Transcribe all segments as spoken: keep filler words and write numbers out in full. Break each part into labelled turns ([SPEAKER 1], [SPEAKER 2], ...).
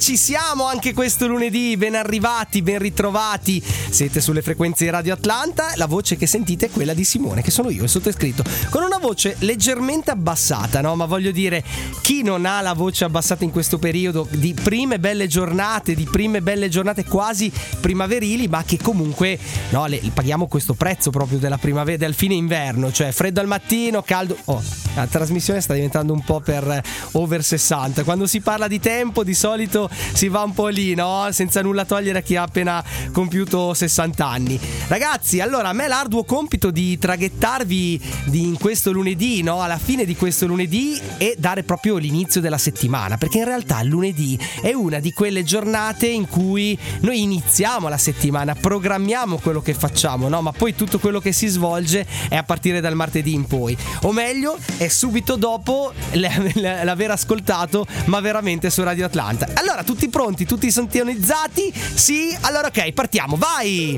[SPEAKER 1] ci siamo anche questo lunedì, ben arrivati, ben ritrovati. Siete sulle frequenze di Radio Atlanta. La voce che sentite è quella di Simone, che sono io, il sottoscritto, con una voce leggermente abbassata, no? Ma voglio dire, chi non ha la voce abbassata in questo periodo di prime belle giornate, di prime belle giornate quasi primaverili, ma che comunque, no, le, paghiamo questo prezzo proprio della primavera, del fine inverno, cioè freddo al mattino, caldo. Oh, la trasmissione sta diventando un po' per over sessanta. Quando si parla di tempo di solito si va un po' lì, no? Senza nulla togliere a chi ha appena compiuto sessanta anni. Ragazzi, allora a me l'arduo compito di traghettarvi di in questo lunedì, no? Alla fine di questo lunedì, e dare proprio l'inizio della settimana, perché in realtà il lunedì è una di quelle giornate in cui noi iniziamo la settimana, programmiamo quello che facciamo, no? Ma poi tutto quello che si svolge è a partire dal martedì in poi, o meglio è subito dopo l'aver ascoltato Ma Veramente su Radio Atlanta. Allora, tutti pronti, tutti sintonizzati? Sì? Allora ok, partiamo, vai!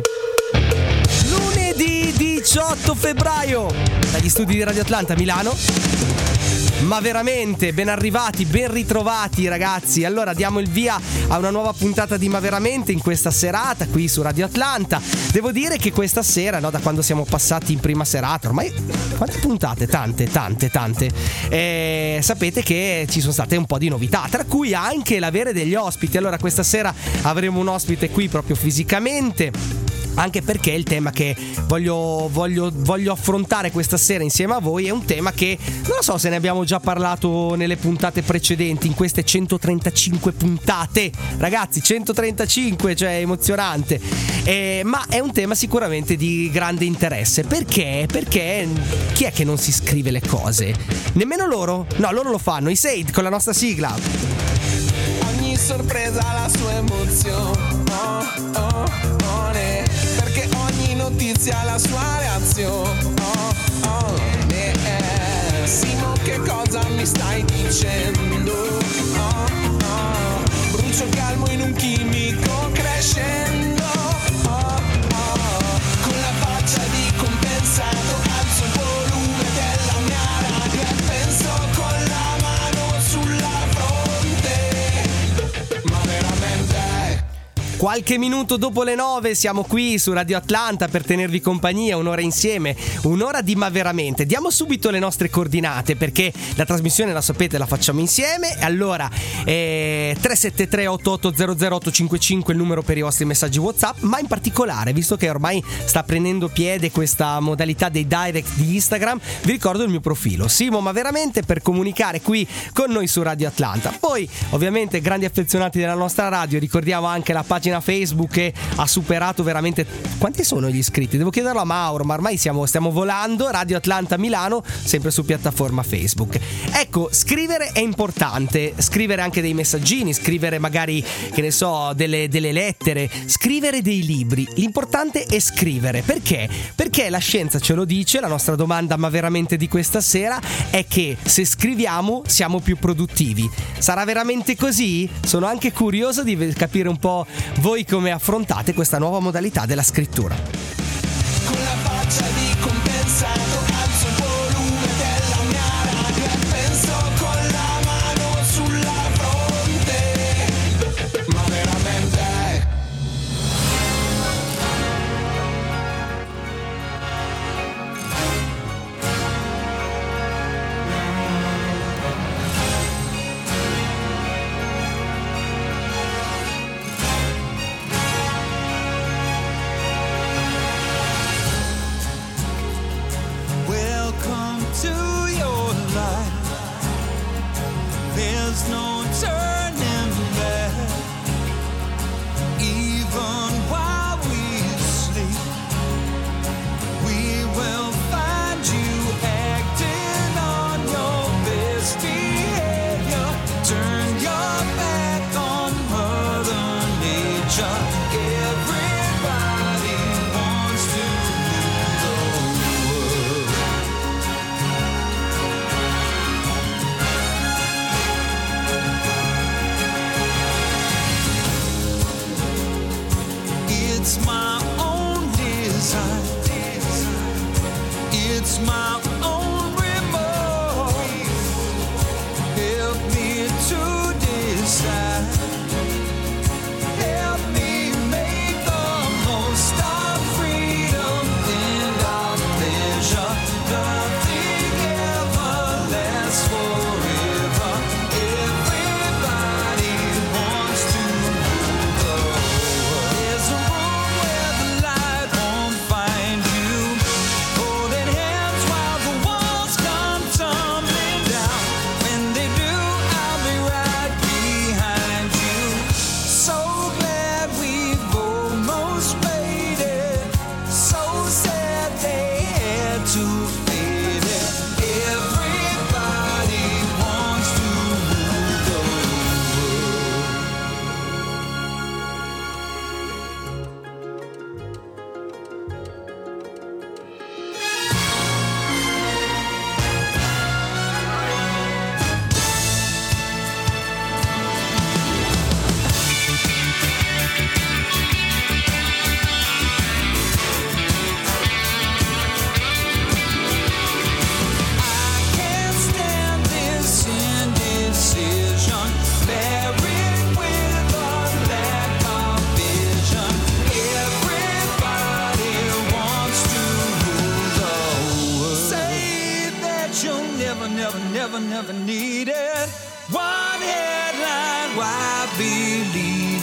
[SPEAKER 1] Lunedì diciotto febbraio, dagli studi di Radio Atlanta a Milano. Ma veramente, ben arrivati, ben ritrovati ragazzi. Allora diamo il via a una nuova puntata di Ma Veramente in questa serata qui su Radio Atlanta. Devo dire che questa sera, no, da quando siamo passati in prima serata, ormai quante puntate? Tante, tante, tante. E sapete che ci sono state un po' di novità, tra cui anche l'avere degli ospiti. Allora questa sera avremo un ospite qui proprio fisicamente, anche perché il tema che voglio, voglio, voglio affrontare questa sera insieme a voi è un tema che non so se ne abbiamo già parlato nelle puntate precedenti, in queste centotrentacinque puntate, ragazzi, centotrentacinque, cioè emozionante, eh, ma è un tema sicuramente di grande interesse. Perché? Perché chi è che non si scrive le cose? Nemmeno loro? No, loro lo fanno, i Said con la nostra sigla.
[SPEAKER 2] Ogni sorpresa ha la sua emozione, oh, oh, oh, ne. Perché ogni notizia ha la sua reazione, oh, oh, ne. Simo, che cosa mi stai dicendo? Oh, oh. Brucio calmo in un chimico crescendo, oh, oh. Con la faccia di compensato alzo il volume della mia radio e penso con la mano sulla fronte. Ma veramente...
[SPEAKER 1] Qualche minuto dopo le nove siamo qui su Radio Atlanta per tenervi compagnia, un'ora insieme, un'ora di Ma Veramente. Diamo subito le nostre coordinate, perché la trasmissione, la sapete, la facciamo insieme. Allora, eh, tre sette tre otto otto zero zero otto cinque cinque il numero per i vostri messaggi WhatsApp, ma in particolare, visto che ormai sta prendendo piede questa modalità dei direct di Instagram, vi ricordo il mio profilo, Simo Ma Veramente, per comunicare qui con noi su Radio Atlanta. Poi, ovviamente, grandi affezionati della nostra radio, ricordiamo anche la pagina Facebook che ha superato veramente... Quanti sono gli iscritti? Devo chiederlo a Mauro, ma ormai siamo, stiamo volando. Radio Atlanta Milano, sempre su piattaforma Facebook. Ecco, scrivere è importante, scrivere anche dei messaggini, scrivere magari, che ne so, delle, delle lettere, scrivere dei libri. L'importante è scrivere. Perché? Perché la scienza ce lo dice, la nostra domanda Ma Veramente di questa sera è che se scriviamo siamo più produttivi. Sarà veramente così? Sono anche curioso di capire un po' voi come affrontate questa nuova modalità della scrittura.
[SPEAKER 2] Con la faccia di compensato alzo il volume della mia radio e penso con la mano sulla fronte. Ma veramente...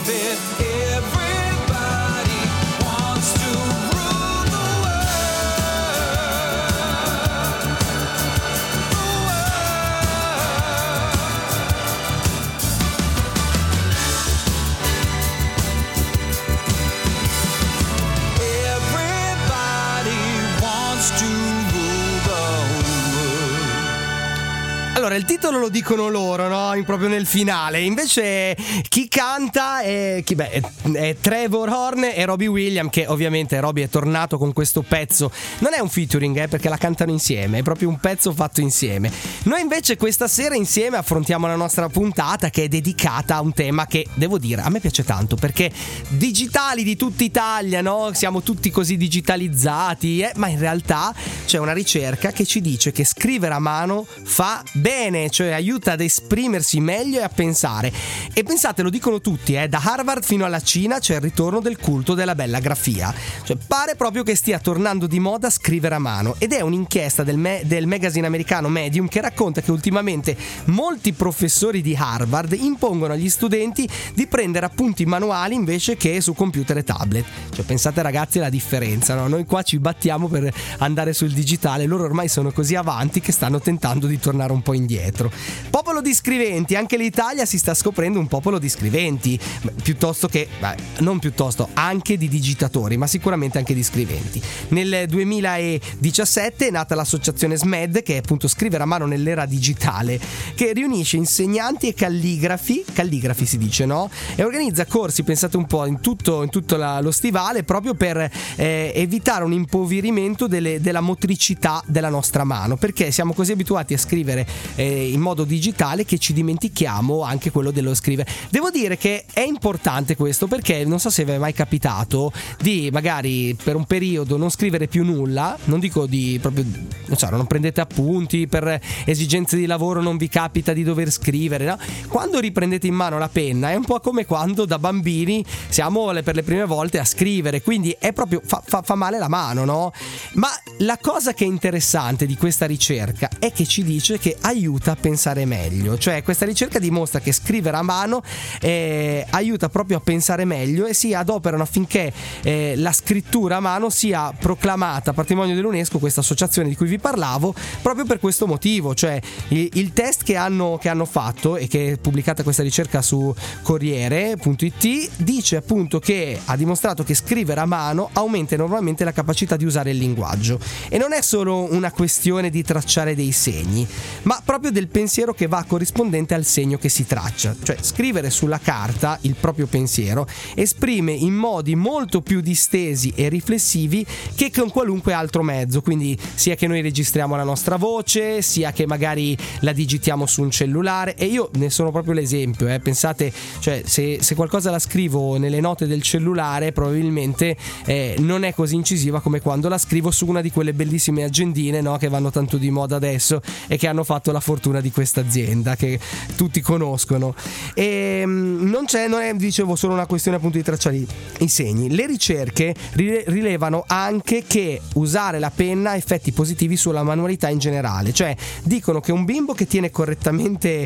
[SPEAKER 2] fit. Everybody wants to rule the world. The world. Everybody wants to rule the world.
[SPEAKER 1] Allora, il titolo lo dicono loro, no? In- Proprio nel finale. Invece chi canta è, chi, beh, è, è Trevor Horn e Robbie Williams, che ovviamente Robbie è tornato con questo pezzo. Non è un featuring, eh, perché la cantano insieme, è proprio un pezzo fatto insieme. Noi invece questa sera insieme affrontiamo la nostra puntata, che è dedicata a un tema che, devo dire, a me piace tanto, perché digitali di tutta Italia, no? Siamo tutti così digitalizzati, eh? Ma in realtà c'è una ricerca che ci dice che scrivere a mano fa bene, cioè aiuta ad esprimersi meglio e a pensare. E pensate, lo dicono tutti, eh? Da Harvard fino alla Cina c'è il ritorno del culto della bella grafia. Cioè pare proprio che stia tornando di moda scrivere a mano, ed è un'inchiesta del, me- del magazine americano Medium che racconta che ultimamente molti professori di Harvard impongono agli studenti di prendere appunti manuali invece che su computer e tablet. Cioè pensate ragazzi alla differenza, no? Noi qua ci battiamo per andare sul digitale, loro ormai sono così avanti che stanno tentando di tornare un po' indietro. Popolo di scriventi, anche l'Italia si sta scoprendo un popolo di scriventi, piuttosto che, beh, non piuttosto, anche di digitatori, ma sicuramente anche di scriventi. Nel duemiladiciassette è nata l'associazione S M E D, che è appunto scrivere a mano nell'era digitale, che riunisce insegnanti e calligrafi, calligrafi si dice, no? E organizza corsi, pensate un po', in tutto, in tutto la, lo stivale, proprio per eh, evitare un impoverimento delle, della motricità della nostra mano, perché siamo così abituati a scrivere eh, in modo digitale che ci dimentichiamo anche quello dello scrivere. Devo dire che è importante questo, perché non so se vi è mai capitato di magari per un periodo non scrivere più nulla, non dico di proprio, non so, non prendete appunti, per esigenze di lavoro non vi capita di dover scrivere, no? Quando riprendete in mano la penna è un po' come quando da bambini siamo per le prime volte a scrivere, quindi è proprio fa, fa, fa male la mano, no? Ma la cosa che è interessante di questa ricerca è che ci dice che aiuta a pensare meglio, cioè questa ricerca dimostra che scrivere a mano eh, aiuta proprio a pensare meglio e si adoperano affinché eh, la scrittura a mano sia proclamata patrimonio dell'UNESCO, questa associazione di cui vi parlavo, proprio per questo motivo. Cioè il, il test che hanno, che hanno fatto e che è pubblicata questa ricerca su Corriere punto it dice appunto che ha dimostrato che scrivere a mano aumenta enormemente la capacità di usare il linguaggio, e non è solo una questione di tracciare dei segni, ma proprio del pensiero che va corrispondente al segno che si traccia. Cioè scrivere sulla carta il proprio pensiero esprime in modi molto più distesi e riflessivi che con qualunque altro mezzo, quindi sia che noi registriamo la nostra voce, sia che magari la digitiamo su un cellulare. E io ne sono proprio l'esempio, eh. Pensate, cioè se, se qualcosa la scrivo nelle note del cellulare probabilmente eh, non è così incisiva come quando la scrivo su una di quelle bellissime agendine, no, che vanno tanto di moda adesso e che hanno fatto la fortuna di questa azienda che tutti conoscono. E non c'è, non è, dicevo, solo una questione appunto di tracciare i, i segni. Le ricerche rilevano anche che usare la penna ha effetti positivi sulla manualità in generale, cioè dicono che un bimbo che tiene correttamente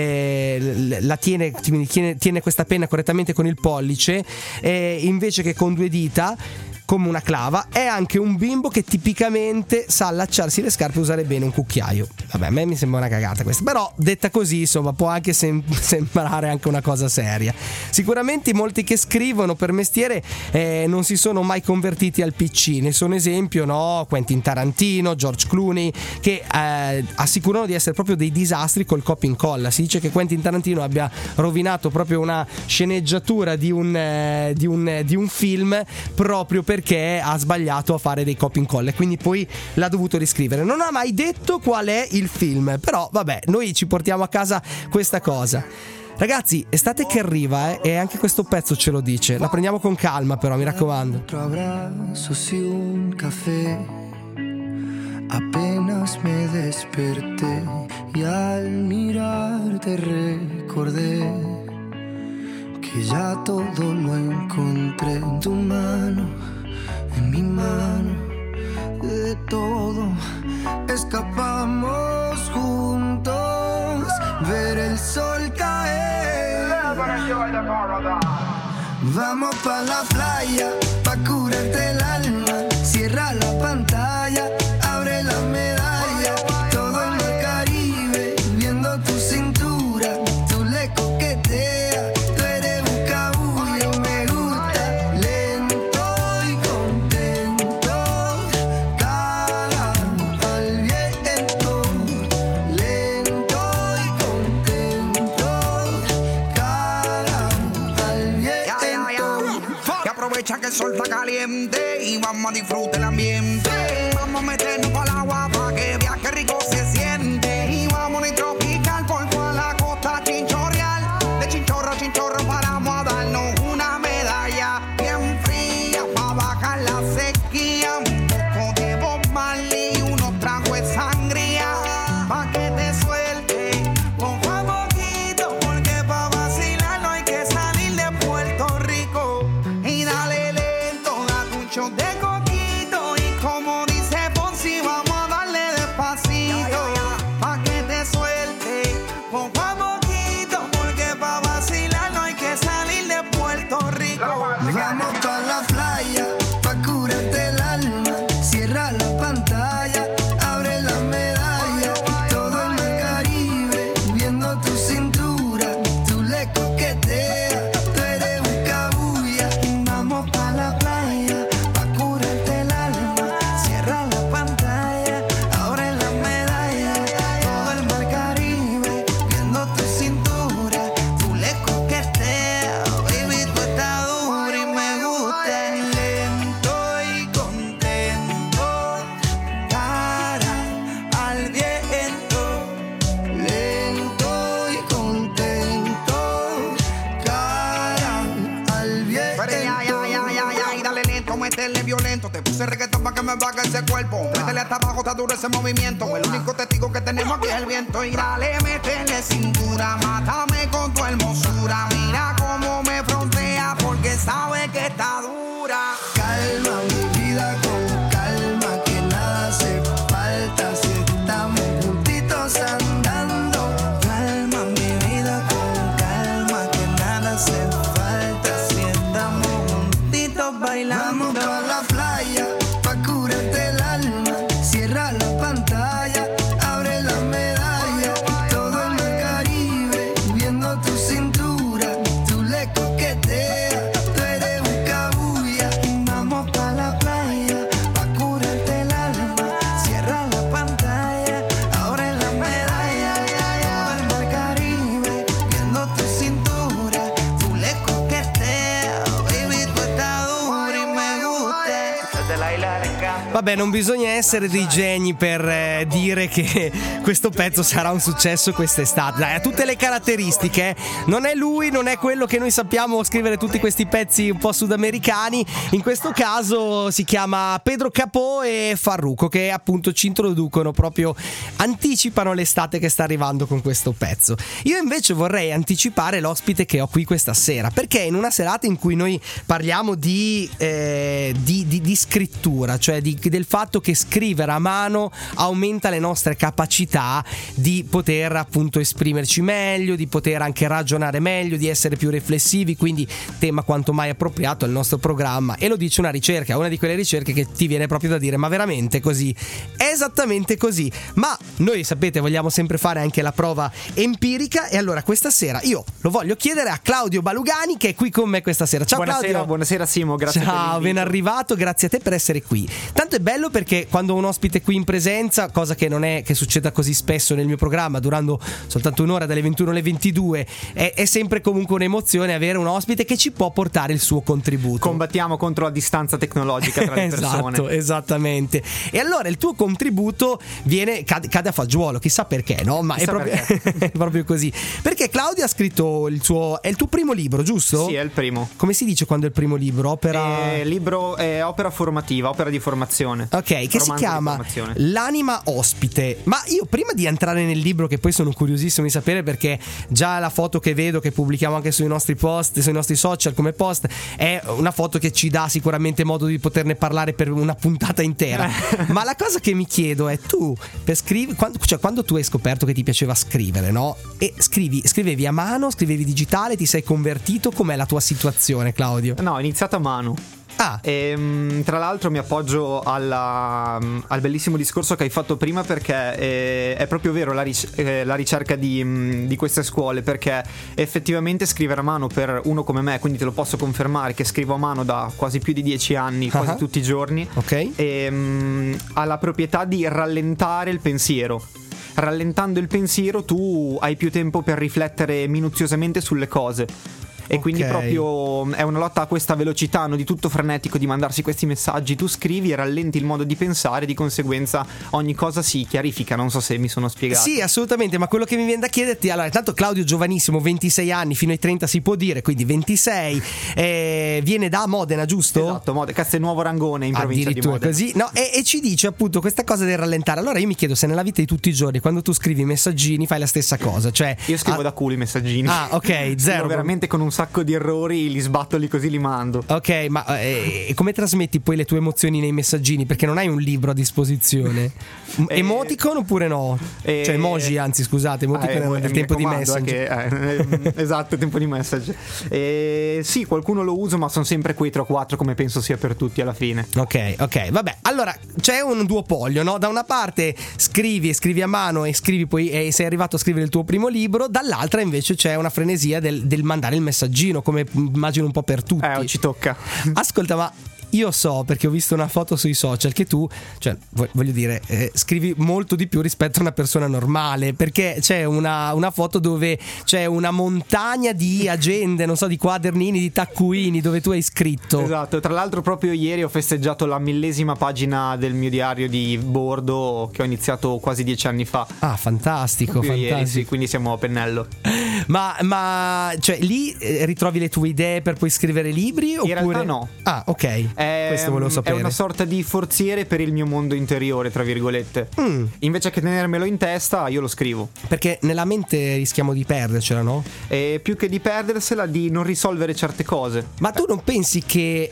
[SPEAKER 1] eh, la tiene, tiene, tiene questa penna correttamente con il pollice eh, invece che con due dita come una clava, è anche un bimbo che tipicamente sa allacciarsi le scarpe e usare bene un cucchiaio. Vabbè, a me mi sembra una cagata questa, però detta così insomma può anche sem- sembrare anche una cosa seria. Sicuramente molti che scrivono per mestiere eh, non si sono mai convertiti al P C, ne sono esempio, no? Quentin Tarantino, George Clooney, che eh, assicurano di essere proprio dei disastri col copia e incolla. Si dice che Quentin Tarantino abbia rovinato proprio una sceneggiatura di un, eh, di un, di un film proprio per perché ha sbagliato a fare dei copia e incolla, quindi poi l'ha dovuto riscrivere. Non ha mai detto qual è il film, però vabbè, noi ci portiamo a casa questa cosa. Ragazzi, estate che arriva eh, e anche questo pezzo ce lo dice. La prendiamo con calma però, mi raccomando.
[SPEAKER 3] Otro abrazo, sí, un café. Apenas me desperté y al mirarte recordé que ya todo lo encontré en tu mano, en mi mano, de todo escapamos juntos, ver el sol caer Vamos pa' la playa, pa' curarte el alma. Cierra la pantalla, abre la medalla. Todo en el Caribe, viendo tu cintura. Tú le coqueteas, tú eres buscabulla y me gusta. Lento y contento, cara al viento. Lento y contento, cara al viento.
[SPEAKER 4] Que aprovecha que el sol está caliente y vamos a disfrutar el ambiente. Vamos a meternos para el agua para que veas que rico se siente. Y vamos a tropical por toda la costa chinchorreal. De chinchorro a chinchorro paramos a darnos una medalla bien fría para bajar la sequía. Un poco de Bob Marley y unos tragos de sangría pa' que te suelte poco a poquito, porque pa' vacilar no hay que salir de Puerto Rico. Y dale lento, date un shot de coquito y como dice Ponzi vamos a darle despacito pa' que te suelte poco a poquito, porque pa' vacilar no hay que salir de Puerto Rico.
[SPEAKER 3] Vamos pa' la playa, pa' curarte el alma. Cierra la pantalla, abre la medalla. Todo en el Caribe, viendo tu cintura. Tú le coqueteas, tú eres buscabulla. Vamos pa' la playa, pa' curarte el alma. Cierra la pantalla, abre la medalla. Todo el mar Caribe, viendo tu cintura. Tú le coqueteas, baby, tú estás dura y me gusta. Lento y contento, cara al viento. Lento y contento, cara al viento.
[SPEAKER 4] Pero ya, ya, ya, ya, ya, y dale lento, métele violento. Te puse reggaetón pa' que me baje ese cuerpo. Métele hasta abajo, está duro ese movimiento. El único testigo que tenemos aquí es el viento. Y dale, métele cintura, mátame con tu hermosura. Mira cómo me frontea porque sabe que está dura.
[SPEAKER 3] Calma mi vida con calma, que nada hace falta si estamos juntitos andando. Calma mi vida con calma, que nada hace falta si estamos juntitos bailando. Vamos pa' la playa, pa' curarte el alma. Cierra la pantalla, abre la medalla. Todo en el Caribe, viendo tu cintura. Tú le coqueteas, tú eres buscabulla. Vamos pa' la playa, pa' curarte el alma. Cierra la pantalla, abre la medalla. Todo el mar Caribe, viendo tu cintura. Tú le coqueteas, baby, tú estás dura y me gusta.
[SPEAKER 1] Vabbè, non bisogna essere dei geni per eh, dire che questo pezzo sarà un successo quest'estate. Dai, ha tutte le caratteristiche, eh. Non è lui, non è quello che noi sappiamo scrivere tutti questi pezzi un po' sudamericani. In questo caso si chiama Pedro Capó e Farruko, che appunto ci introducono proprio, anticipano l'estate che sta arrivando con questo pezzo. Io invece vorrei anticipare l'ospite che ho qui questa sera, perché in una serata in cui noi parliamo di, eh, di, di, di scrittura, cioè di, del fatto che scrivere a mano aumenta le nostre capacità di poter appunto esprimerci meglio, di poter anche ragionare meglio, di essere più riflessivi, quindi tema quanto mai appropriato al nostro programma. E lo dice una ricerca, una di quelle ricerche che ti viene proprio da dire: ma veramente così? È esattamente così. Ma noi, sapete, vogliamo sempre fare anche la prova empirica, e allora questa sera io lo voglio chiedere a Claudio Balugani, che è qui con me questa sera. Ciao
[SPEAKER 5] buonasera,
[SPEAKER 1] Claudio.
[SPEAKER 5] Buonasera Simo, grazie.
[SPEAKER 1] Ciao, ben arrivato, grazie a te per essere qui. Tanto è bello perché quando un ospite qui in presenza, cosa che non è che succeda così spesso nel mio programma, durando soltanto un'ora dalle ventuno alle ventidue, è, è sempre comunque un'emozione avere un ospite che ci può portare il suo contributo.
[SPEAKER 5] Combattiamo contro la distanza tecnologica tra le persone.
[SPEAKER 1] Esatto, esattamente. E allora il tuo contributo viene cade, cade a fagiolo, chissà perché, no? Ma è proprio, è proprio così. Perché Claudio ha scritto il suo, è il tuo primo libro, giusto?
[SPEAKER 5] Sì, è il primo.
[SPEAKER 1] Come si dice quando è il primo libro? Opera
[SPEAKER 5] eh, libro, eh, opera formativa, opera di formazione. informazione.
[SPEAKER 1] Ok, che
[SPEAKER 5] Romanzo
[SPEAKER 1] si
[SPEAKER 5] di
[SPEAKER 1] chiama
[SPEAKER 5] informazione.
[SPEAKER 1] L'anima ospite. Ma io prima di entrare nel libro, che poi sono curiosissimo di sapere, perché già la foto che vedo, che pubblichiamo anche sui nostri post, sui nostri social come post, è una foto che ci dà sicuramente modo di poterne parlare per una puntata intera. Ma la cosa che mi chiedo è, tu per scrivere, quando, cioè quando tu hai scoperto che ti piaceva scrivere, no? E scrivi, scrivevi a mano, scrivevi digitale, ti sei convertito, com'è la tua situazione, Claudio?
[SPEAKER 5] No, ho iniziato a mano.
[SPEAKER 1] Ah,
[SPEAKER 5] E, tra l'altro mi appoggio alla, al bellissimo discorso che hai fatto prima, perché è, è proprio vero la, ric- eh, la ricerca di, di queste scuole, perché effettivamente scrivere a mano, per uno come me, quindi te lo posso confermare che scrivo a mano da quasi più di dieci anni, quasi
[SPEAKER 1] uh-huh.
[SPEAKER 5] tutti i giorni,
[SPEAKER 1] ok.
[SPEAKER 5] e, um, ha la proprietà di rallentare il pensiero. Rallentando il pensiero tu hai più tempo per riflettere minuziosamente sulle cose. E quindi
[SPEAKER 1] Ok.
[SPEAKER 5] proprio è una lotta a questa velocità, no? Di tutto frenetico, di mandarsi questi messaggi. Tu scrivi e rallenti il modo di pensare, di conseguenza ogni cosa si chiarifica. Non so se mi sono spiegato.
[SPEAKER 1] Sì, assolutamente, ma quello che mi viene da chiederti, allora, intanto Claudio giovanissimo, ventisei anni, fino ai trenta si può dire, quindi ventisei, eh, viene da Modena, giusto?
[SPEAKER 5] Esatto, Mod- Castelnuovo Rangone in provincia di
[SPEAKER 1] Addirittura
[SPEAKER 5] Modena.
[SPEAKER 1] così, no? E, e ci dice appunto questa cosa del rallentare. Allora io mi chiedo se nella vita di tutti i giorni, quando tu scrivi messaggini, fai la stessa cosa, cioè
[SPEAKER 5] Io scrivo
[SPEAKER 1] ah,
[SPEAKER 5] da culo i messaggini.
[SPEAKER 1] Ah, ok,
[SPEAKER 5] Scrivo
[SPEAKER 1] zero.
[SPEAKER 5] veramente con un sacco di errori, li sbatto lì così li mando.
[SPEAKER 1] Ok, ma eh, come trasmetti poi le tue emozioni nei messaggini? Perché non hai un libro a disposizione.
[SPEAKER 5] Eh,
[SPEAKER 1] Emoticon oppure no?
[SPEAKER 5] eh,
[SPEAKER 1] Cioè emoji, anzi scusate, emoticon
[SPEAKER 5] Ah,
[SPEAKER 1] è
[SPEAKER 5] eh,
[SPEAKER 1] del
[SPEAKER 5] mi
[SPEAKER 1] tempo di
[SPEAKER 5] raccomando,
[SPEAKER 1] Messenger.
[SPEAKER 5] eh, che, eh, esatto, tempo di message. Eh, sì, qualcuno lo uso, ma sono sempre quei tre o quattro, come penso sia per tutti alla fine.
[SPEAKER 1] Ok, ok, vabbè. Allora c'è un duopolio, no? Da una parte scrivi e scrivi a mano e scrivi poi e sei arrivato a scrivere il tuo primo libro, dall'altra invece c'è una frenesia del, del mandare il messaggino, come immagino un po' per tutti.
[SPEAKER 5] Eh, ci tocca.
[SPEAKER 1] Ascolta, ma io so, perché ho visto una foto sui social, che tu, cioè, voglio dire, eh, scrivi molto di più rispetto a una persona normale, perché c'è una, una foto dove c'è una montagna di agende, non so, di quadernini, di taccuini, dove tu hai scritto.
[SPEAKER 5] Esatto, tra l'altro proprio ieri ho festeggiato la millesima pagina del mio diario di bordo che ho iniziato quasi dieci anni fa.
[SPEAKER 1] Ah, fantastico,
[SPEAKER 5] Proprio
[SPEAKER 1] fantastico.
[SPEAKER 5] ieri, sì, quindi siamo a pennello.
[SPEAKER 1] Ma, ma cioè lì eh, ritrovi le tue idee per poi scrivere libri? Oppure...
[SPEAKER 5] realtà no.
[SPEAKER 1] Ah, ok.
[SPEAKER 5] È,
[SPEAKER 1] Questo volevo sapere.
[SPEAKER 5] È una sorta di forziere per il mio mondo interiore, tra virgolette.
[SPEAKER 1] Mm.
[SPEAKER 5] Invece che tenermelo in testa, io lo scrivo.
[SPEAKER 1] Perché nella mente rischiamo di perdercela, no?
[SPEAKER 5] E più che di perdersela, di non risolvere certe cose.
[SPEAKER 1] Ma tu non pensi che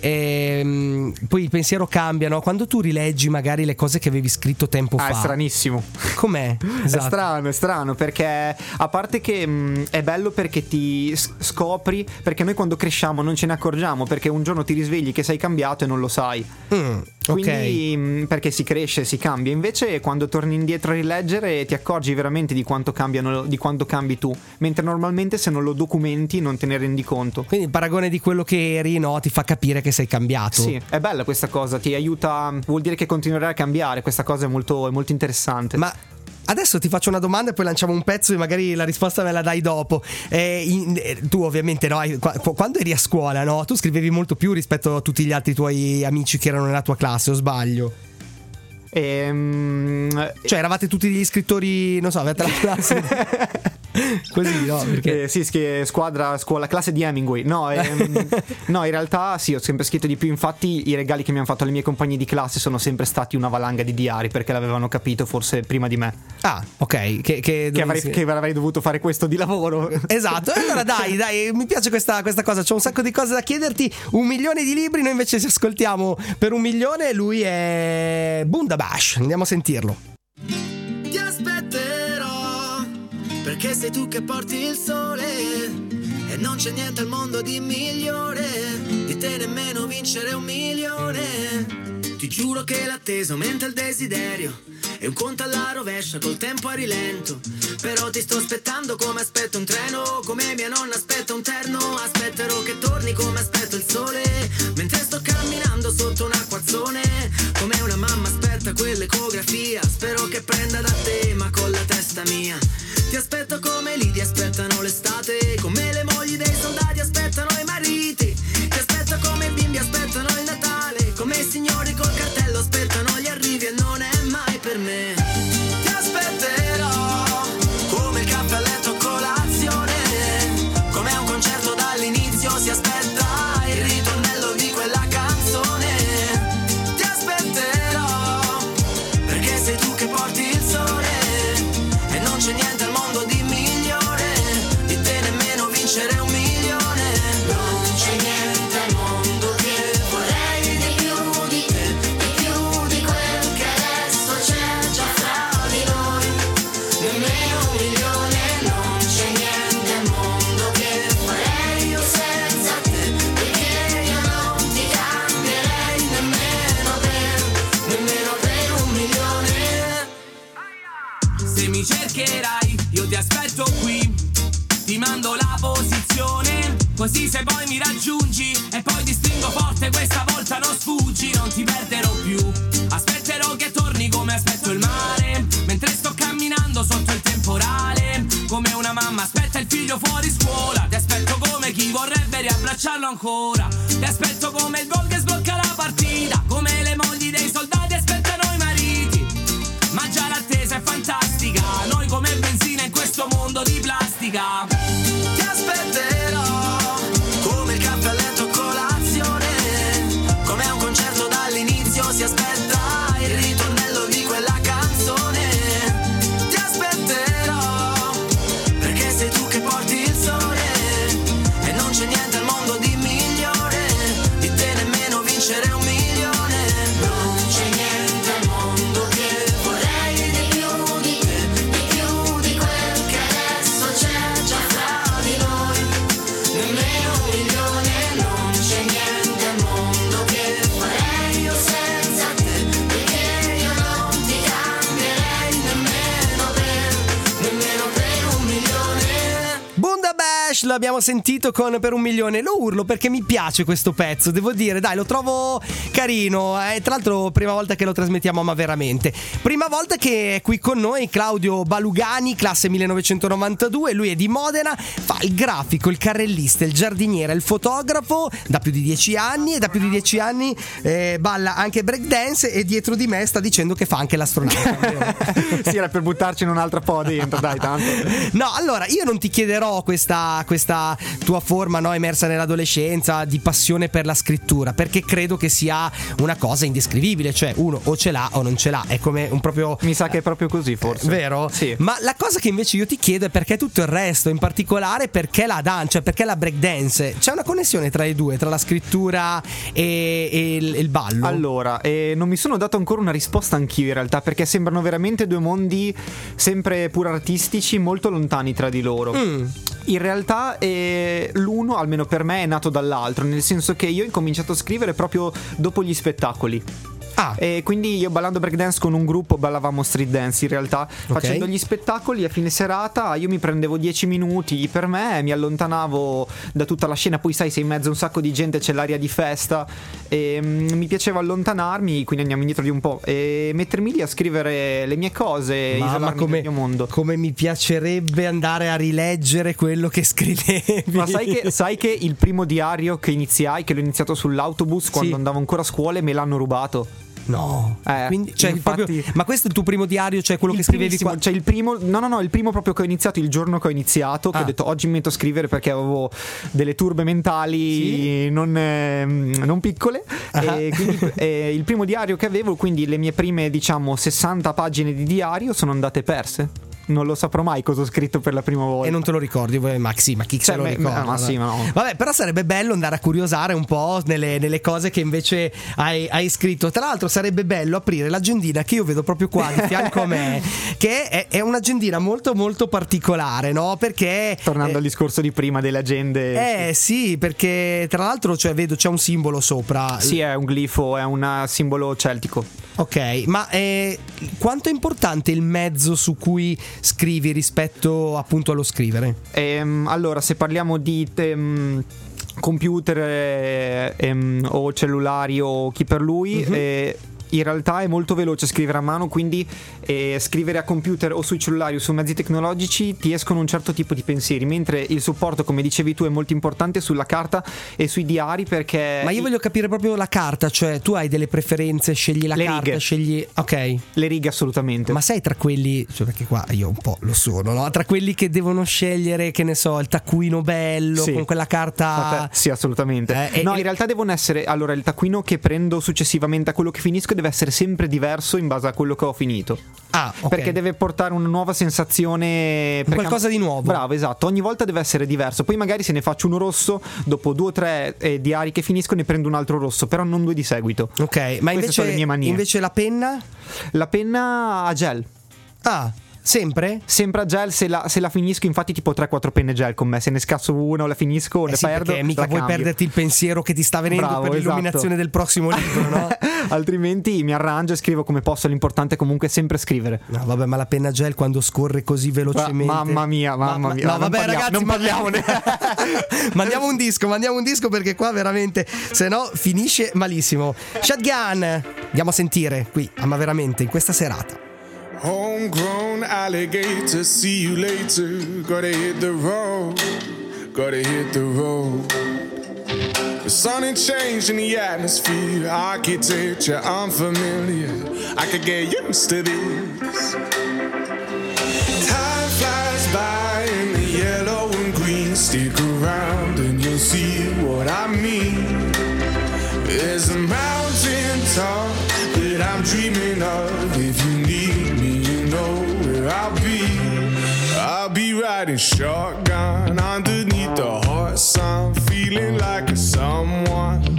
[SPEAKER 1] ehm, poi il pensiero cambia, no? Quando tu rileggi magari le cose che avevi scritto tempo
[SPEAKER 5] Ah,
[SPEAKER 1] fa.
[SPEAKER 5] è stranissimo.
[SPEAKER 1] Com'è? Esatto.
[SPEAKER 5] È strano, è strano, perché a parte che mh, è bello perché ti s- scopri, perché noi quando cresciamo non ce ne accorgiamo, perché un giorno ti risvegli che sei cambiato e non lo sai.
[SPEAKER 1] Mm,
[SPEAKER 5] Quindi
[SPEAKER 1] ok.
[SPEAKER 5] mh, perché si cresce, si cambia. Invece quando torni indietro a rileggere ti accorgi veramente di quanto cambiano, di quanto cambi tu, mentre normalmente se non lo documenti non te ne rendi conto.
[SPEAKER 1] Quindi il paragone di quello che eri, no, ti fa capire che sei cambiato.
[SPEAKER 5] Sì, è bella questa cosa, ti aiuta, vuol dire che continuerai a cambiare, questa cosa è molto, è molto interessante.
[SPEAKER 1] Ma adesso ti faccio una domanda e poi lanciamo un pezzo e magari la risposta me la dai dopo. Eh, in- eh, tu ovviamente, no, hai- qua- quando eri a scuola, no, tu scrivevi molto più rispetto a tutti gli altri tuoi amici che erano nella tua classe, o sbaglio?
[SPEAKER 5] Ehm,
[SPEAKER 1] Cioè eravate tutti degli scrittori, non so, avete la classe così, no? Perché
[SPEAKER 5] Eh, sì, sch- squadra, scuola, classe di Hemingway. No, ehm, no, in realtà sì, ho sempre scritto di più. Infatti i regali che mi hanno fatto le mie compagnie di classe sono sempre stati una valanga di diari, perché l'avevano capito forse prima di me.
[SPEAKER 1] Ah, ok, che, che,
[SPEAKER 5] Che avrei, che avrei dovuto fare questo di lavoro.
[SPEAKER 1] Esatto, e allora dai, dai, mi piace questa, questa cosa, c'ho un sacco di cose da chiederti. Un milione di libri, noi invece ci ascoltiamo per un milione. Lui è Bundabash, andiamo a sentirlo.
[SPEAKER 6] Ti aspetterò, perché sei tu che porti il sole e non c'è niente al mondo di migliore di te, nemmeno vincere un milione. Ti giuro che l'attesa aumenta il desiderio e un conto alla rovescia col tempo a rilento. Però ti sto aspettando come aspetto un treno, come mia nonna aspetta un terno. Aspetterò che torni come aspetto il sole, mentre sto camminando sotto un acquazzone, come una mamma aspetta quell'ecografia. Spero che prenda da te ma con la testa mia. Ti aspetto come lì ti aspettano l'estate, come le mogli dei soldati aspettano i mariti. Ti aspetto come i bimbi aspettano il Natale, come i signori col cartello aspettano gli arrivi e non è mai per me. Ti aspetterò come il caffè a letto colazione, come un concerto dall'inizio si aspetta il ritornello di quella canzone. Ti aspetterò
[SPEAKER 2] Così se poi mi raggiungi e poi ti stringo forte, questa volta non sfuggi, non ti perderò più. Aspetterò che torni come aspetto il mare, mentre sto camminando sotto il temporale, come una mamma aspetta il figlio fuori scuola. Ti aspetto come chi vorrebbe riabbracciarlo ancora. Ti aspetto come il gol che sblocca la partita, come le mogli dei soldati aspettano i mariti. Ma già l'attesa è fantastica, noi come benzina in questo mondo di plastica.
[SPEAKER 6] Ti aspetterò come il caffè a letto colazione, come a un concerto dall'inizio si aspetta il ritornello di quella canzone. Ti aspetterò perché sei tu che porti il sole e non c'è niente al mondo di migliore di te, nemmeno vincere un milione. Non c'è niente al mondo che vorrei di più di te, di più di quel che adesso c'è già fra di noi, nemmeno un milione. Non c'è niente al mondo che farei io senza te, perché io non ti cambierei nemmeno per, nemmeno per un milione.
[SPEAKER 1] Bundabash, l'abbiamo sentito con Per un milione. Lo urlo perché mi piace questo pezzo, devo dire, dai, lo trovo carino. eh, Tra l'altro prima volta che lo trasmettiamo, ma veramente prima volta che è qui con noi Claudio Balugani, classe millenovecentonovantadue. Lui è di Modena, fa il grafico, il carrellista, il giardiniere, il fotografo da più di dieci anni. E da più di dieci anni eh, balla anche breakdance. E dietro di me sta dicendo che fa anche l'astronauta.
[SPEAKER 5] Sì, era per buttarci in un altro po' dentro, dai, tanto.
[SPEAKER 1] No, allora io non ti chiederò questa, questa tua forma, no, emersa nell'adolescenza di passione per la scrittura, perché credo che sia una cosa indescrivibile. Cioè uno o ce l'ha o non ce l'ha, è come un proprio...
[SPEAKER 5] Mi sa che è proprio così, forse.
[SPEAKER 1] Vero?
[SPEAKER 5] Sì.
[SPEAKER 1] Ma la cosa che invece io ti chiedo è perché tutto il resto, in particolare perché la danza, cioè perché la breakdance. C'è una connessione tra i due, tra la scrittura e, e il, il ballo?
[SPEAKER 5] Allora, eh, non mi sono dato ancora una risposta anch'io in realtà, perché sembrano veramente due mondi sempre pur artistici, molto lontani tra di loro.
[SPEAKER 1] Mm.
[SPEAKER 5] In realtà eh, l'uno, almeno per me, è nato dall'altro, nel senso che io ho incominciato a scrivere proprio dopo gli spettacoli.
[SPEAKER 1] Ah.
[SPEAKER 5] E quindi io ballando breakdance con un gruppo ballavamo street dance in realtà, facendo gli spettacoli a fine serata. Io mi prendevo dieci minuti per me, mi allontanavo da tutta la scena. Poi sai, sei in mezzo a un sacco di gente, c'è l'aria di festa e mm, mi piaceva allontanarmi, quindi andiamo indietro di un po' e mettermi lì a scrivere le mie cose.
[SPEAKER 1] Mamma,
[SPEAKER 5] isolarmi
[SPEAKER 1] come,
[SPEAKER 5] dal mio mondo.
[SPEAKER 1] come mi piacerebbe andare a rileggere quello che scrivevi.
[SPEAKER 5] Ma sai che, sai che il primo diario che iniziai, che l'ho iniziato sull'autobus quando
[SPEAKER 1] Sì.
[SPEAKER 5] andavo ancora a scuola, me l'hanno rubato.
[SPEAKER 1] No,
[SPEAKER 5] Eh,
[SPEAKER 1] quindi, cioè,
[SPEAKER 5] infatti-
[SPEAKER 1] proprio, ma questo è il tuo primo diario, cioè quello
[SPEAKER 5] Il
[SPEAKER 1] che scrivevi
[SPEAKER 5] primissimo,
[SPEAKER 1] qua?
[SPEAKER 5] cioè il primo, no no no, il primo proprio che ho iniziato, il giorno che ho iniziato, che
[SPEAKER 1] Ah.
[SPEAKER 5] ho detto oggi mi metto a scrivere perché avevo delle turbe mentali non, eh, non piccole.
[SPEAKER 1] Ah.
[SPEAKER 5] E quindi eh, il primo diario che avevo, quindi le mie prime diciamo sessanta pagine di diario sono andate perse. Non lo saprò mai cosa ho scritto per la prima volta.
[SPEAKER 1] E non te lo ricordi, ma sì, ma chi
[SPEAKER 5] Cioè,
[SPEAKER 1] se lo
[SPEAKER 5] me-
[SPEAKER 1] ricorda?
[SPEAKER 5] ma sì, ma no.
[SPEAKER 1] Vabbè, però sarebbe bello andare a curiosare un po' nelle, nelle cose che invece hai, hai scritto. Tra l'altro sarebbe bello aprire l'agendina che io vedo proprio qua di fianco a me, che è, è un'agendina molto molto particolare, no? Perché
[SPEAKER 5] Tornando
[SPEAKER 1] eh,
[SPEAKER 5] al discorso di prima delle agende.
[SPEAKER 1] Eh sì, perché tra l'altro, cioè, vedo c'è un simbolo sopra.
[SPEAKER 5] Sì, è un glifo, è un simbolo celtico.
[SPEAKER 1] Ok, ma eh, quanto è importante il mezzo su cui scrivi rispetto appunto allo scrivere?
[SPEAKER 5] Ehm, allora, se parliamo di ehm, computer eh, ehm, o cellulari o chi per lui,
[SPEAKER 1] Mhm.
[SPEAKER 5] eh, in realtà è molto veloce scrivere a mano, quindi eh, scrivere a computer o sui cellulari o su mezzi tecnologici ti escono un certo tipo di pensieri, mentre il supporto, come dicevi tu, è molto importante sulla carta e sui diari, perché
[SPEAKER 1] Ma io voglio capire proprio la carta, cioè tu hai delle preferenze, scegli la
[SPEAKER 5] Le
[SPEAKER 1] carta,
[SPEAKER 5] righe.
[SPEAKER 1] scegli... Ok,
[SPEAKER 5] le righe assolutamente.
[SPEAKER 1] ma sei tra quelli, cioè perché qua io un po' lo sono, no? Tra quelli che devono scegliere, che ne so, il taccuino bello,
[SPEAKER 5] Sì.
[SPEAKER 1] con quella carta...
[SPEAKER 5] Vabbè, sì, assolutamente.
[SPEAKER 1] Eh, e-
[SPEAKER 5] no,
[SPEAKER 1] e-
[SPEAKER 5] in realtà devono essere. Allora, il taccuino che prendo successivamente a quello che finisco deve essere sempre diverso in base a quello che ho finito.
[SPEAKER 1] Ah, ok.
[SPEAKER 5] Perché deve portare una nuova sensazione. perché-
[SPEAKER 1] qualcosa di nuovo.
[SPEAKER 5] Bravo, esatto. Ogni volta deve essere diverso. Poi magari se ne faccio uno rosso, dopo due o tre eh, diari che finisco ne prendo un altro rosso, però non due di seguito.
[SPEAKER 1] Ok, ma
[SPEAKER 5] Queste sono le mie
[SPEAKER 1] invece,
[SPEAKER 5] manie.
[SPEAKER 1] invece la penna?
[SPEAKER 5] La penna a gel.
[SPEAKER 1] Ah, Sempre?
[SPEAKER 5] Sempre a gel, se la, se la finisco, infatti tipo tre quattro penne gel con me, se ne scasso una o la finisco o
[SPEAKER 1] Eh
[SPEAKER 5] ne
[SPEAKER 1] sì,
[SPEAKER 5] perdo,
[SPEAKER 1] perché mica
[SPEAKER 5] la
[SPEAKER 1] vuoi
[SPEAKER 5] cambio.
[SPEAKER 1] perderti il pensiero che ti sta venendo
[SPEAKER 5] Bravo,
[SPEAKER 1] per l'illuminazione
[SPEAKER 5] esatto.
[SPEAKER 1] del prossimo libro, no?
[SPEAKER 5] Altrimenti mi arrangio e scrivo come posso, l'importante è comunque sempre scrivere.
[SPEAKER 1] No, vabbè, ma la penna gel quando scorre così velocemente.
[SPEAKER 5] Ma- mamma mia, mamma
[SPEAKER 1] Ma-
[SPEAKER 5] mia.
[SPEAKER 1] No,
[SPEAKER 5] Non
[SPEAKER 1] vabbè,
[SPEAKER 5] parliamo-
[SPEAKER 1] ragazzi,
[SPEAKER 5] non
[SPEAKER 1] ma-
[SPEAKER 5] parliamone.
[SPEAKER 1] mandiamo un disco, mandiamo un disco perché qua veramente, se no, finisce malissimo. Shotgun, andiamo a sentire qui, ma veramente in questa serata.
[SPEAKER 2] Homegrown alligator, see you later. Gotta hit the road, gotta hit the road. The sun ain't changed in the atmosphere, architecture unfamiliar. I could get used to this. Time flies by in the yellow and green. Stick around and you'll see what I mean. There's a mountain top that I'm dreaming of. If you need me, you know where I'll be. I'll be riding shotgun underneath the hot sun, feeling like a someone.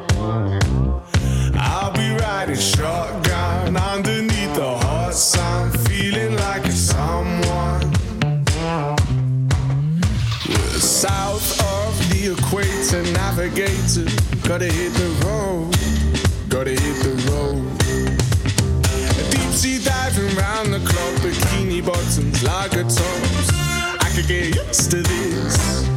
[SPEAKER 2] I'll be riding shotgun underneath the hot sun, feeling like a someone. We're south of the equator, navigator. Gotta hit the road, gotta hit the road. Deep sea diving round the clock, bikini bottoms, lager tops. I could get used to this.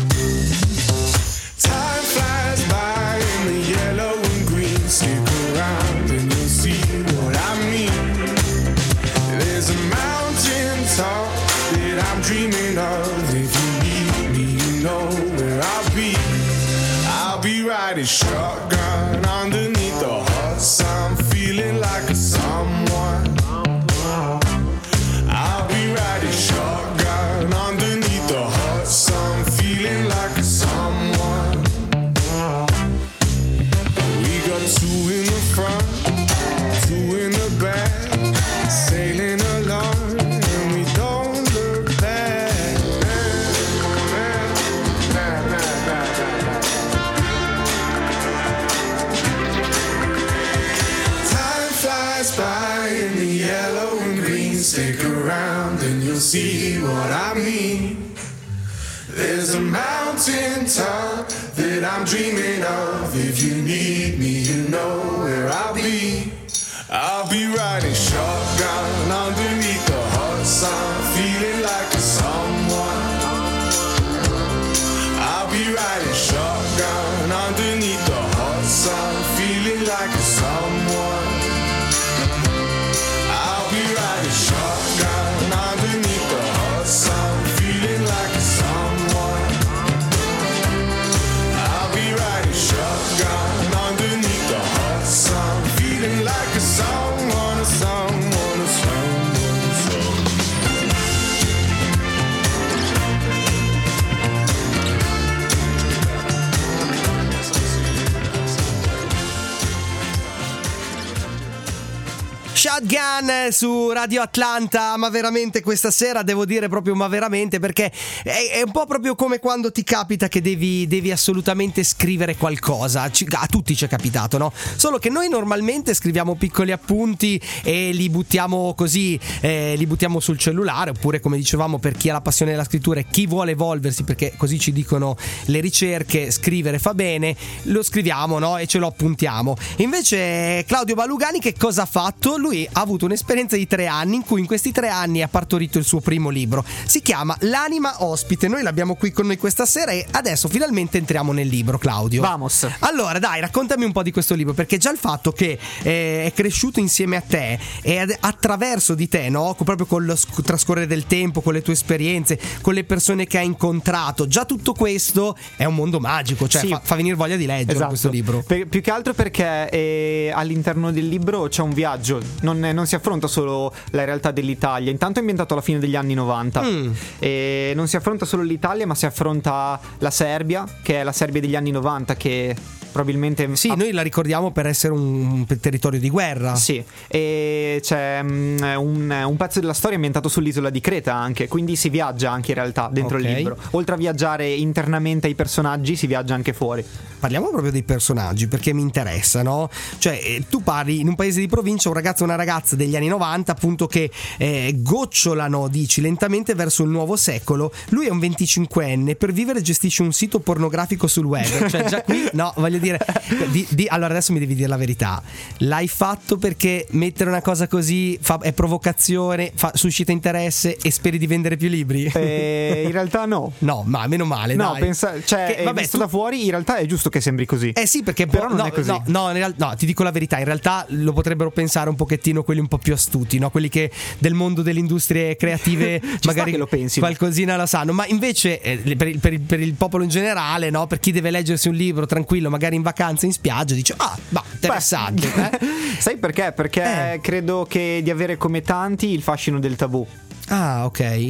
[SPEAKER 2] Time flies by in the yellow and green. Stick around and you'll see what I mean. There's a mountain top that I'm dreaming of. If you need me, you know where I'll be. I'll be riding shotgun underneath the hot sun, feeling like a someone. I'll be riding shotgun underneath the hot sun, feeling like a someone. We got two in the front, two in the back, sailing along, and we don't look back. Time flies by in the yellow and green. Stick around and you'll see what I mean. There's a mountain top that I'm dreaming of. If you need me, you know where I'll be. I'll be riding shotgun underneath the hot sun, feeling like a someone. I'll be riding shotgun underneath the hot sun, feeling like a someone. I'll be riding shotgun underneath the hot sun, feeling like a someone. I'll be riding shotgun underneath the hot sun, feeling like a someone, a someone, a someone, a someone.
[SPEAKER 1] Shotgun su Radio Atlanta, ma veramente questa sera devo dire proprio ma veramente, perché è, è un po' proprio come quando ti capita che devi, devi assolutamente scrivere qualcosa. Ci- a tutti ci è capitato, no? Solo che noi normalmente scriviamo piccoli appunti e li buttiamo così, eh, li buttiamo sul cellulare, oppure come dicevamo, per chi ha la passione della scrittura e chi vuole evolversi, perché così ci dicono le ricerche, scrivere fa bene, lo scriviamo, no? E ce lo appuntiamo. Invece Claudio Balugani che cosa ha fatto? Lui ha avuto un'esperienza di tre anni in cui in questi tre anni ha partorito il suo primo libro. Si chiama L'anima ospite. Noi l'abbiamo qui con noi questa sera e adesso finalmente entriamo nel libro, Claudio.
[SPEAKER 5] Vamos.
[SPEAKER 1] Allora dai, raccontami un po' di questo libro, perché già il fatto che eh, è cresciuto insieme a te e ad- attraverso di te, no? Proprio con lo sc- trascorrere del tempo, con le tue esperienze, con le persone che hai incontrato, già tutto questo è un mondo magico, cioè
[SPEAKER 5] Sì.
[SPEAKER 1] fa, fa venire voglia di leggere
[SPEAKER 5] Esatto.
[SPEAKER 1] questo libro.
[SPEAKER 5] Per- più che altro perché eh, all'interno del libro c'è un viaggio, non, è- non si affronta solo la realtà dell'Italia. Intanto è ambientato alla fine degli anni novanta.
[SPEAKER 1] Mm.
[SPEAKER 5] E non si affronta solo l'Italia, ma si affronta la Serbia, che è la Serbia degli anni novanta, che probabilmente
[SPEAKER 1] Sì, noi la ricordiamo per essere un territorio di guerra.
[SPEAKER 5] Sì, e c'è um, un, un pezzo della storia ambientato sull'isola di Creta anche, quindi si viaggia anche in realtà dentro
[SPEAKER 1] Ok.
[SPEAKER 5] il libro. Oltre a viaggiare internamente ai personaggi, si viaggia anche fuori.
[SPEAKER 1] Parliamo proprio dei personaggi, perché mi interessa, no? Cioè, eh, tu parli in un paese di provincia, un ragazzo e una ragazza degli anni novanta, appunto, che eh, gocciolano, dici, lentamente verso il nuovo secolo. Lui è un venticinquenne, per vivere gestisce un sito pornografico sul web. Cioè, già qui, no, voglio dire, di, di, allora adesso mi devi dire la verità. L'hai fatto perché mettere una cosa così fa, è provocazione, fa, suscita interesse e speri di vendere più libri?
[SPEAKER 5] E in realtà no.
[SPEAKER 1] No, ma meno male,
[SPEAKER 5] No,
[SPEAKER 1] dai.
[SPEAKER 5] pensa, cioè,
[SPEAKER 1] Che,
[SPEAKER 5] vabbè, visto da fuori, in realtà è giusto che sembri così.
[SPEAKER 1] Eh sì, perché
[SPEAKER 5] Però
[SPEAKER 1] po-
[SPEAKER 5] non
[SPEAKER 1] no,
[SPEAKER 5] è così.
[SPEAKER 1] No, no, in real- no, ti dico la verità, in realtà lo potrebbero pensare un pochettino quelli un po' più astuti, no? Quelli che del mondo delle industrie creative
[SPEAKER 5] sta
[SPEAKER 1] magari
[SPEAKER 5] che lo pensino.
[SPEAKER 1] qualcosina la sanno, ma invece eh, per, il, per, il, per il popolo in generale, no? Per chi deve leggersi un libro tranquillo, magari in vacanza in spiaggia, dice "Ah, bah, interessante".
[SPEAKER 5] Beh,
[SPEAKER 1] eh?
[SPEAKER 5] Sai perché? Perché
[SPEAKER 1] Eh.
[SPEAKER 5] credo che di avere come tanti il fascino del tabù.
[SPEAKER 1] Ah, ok.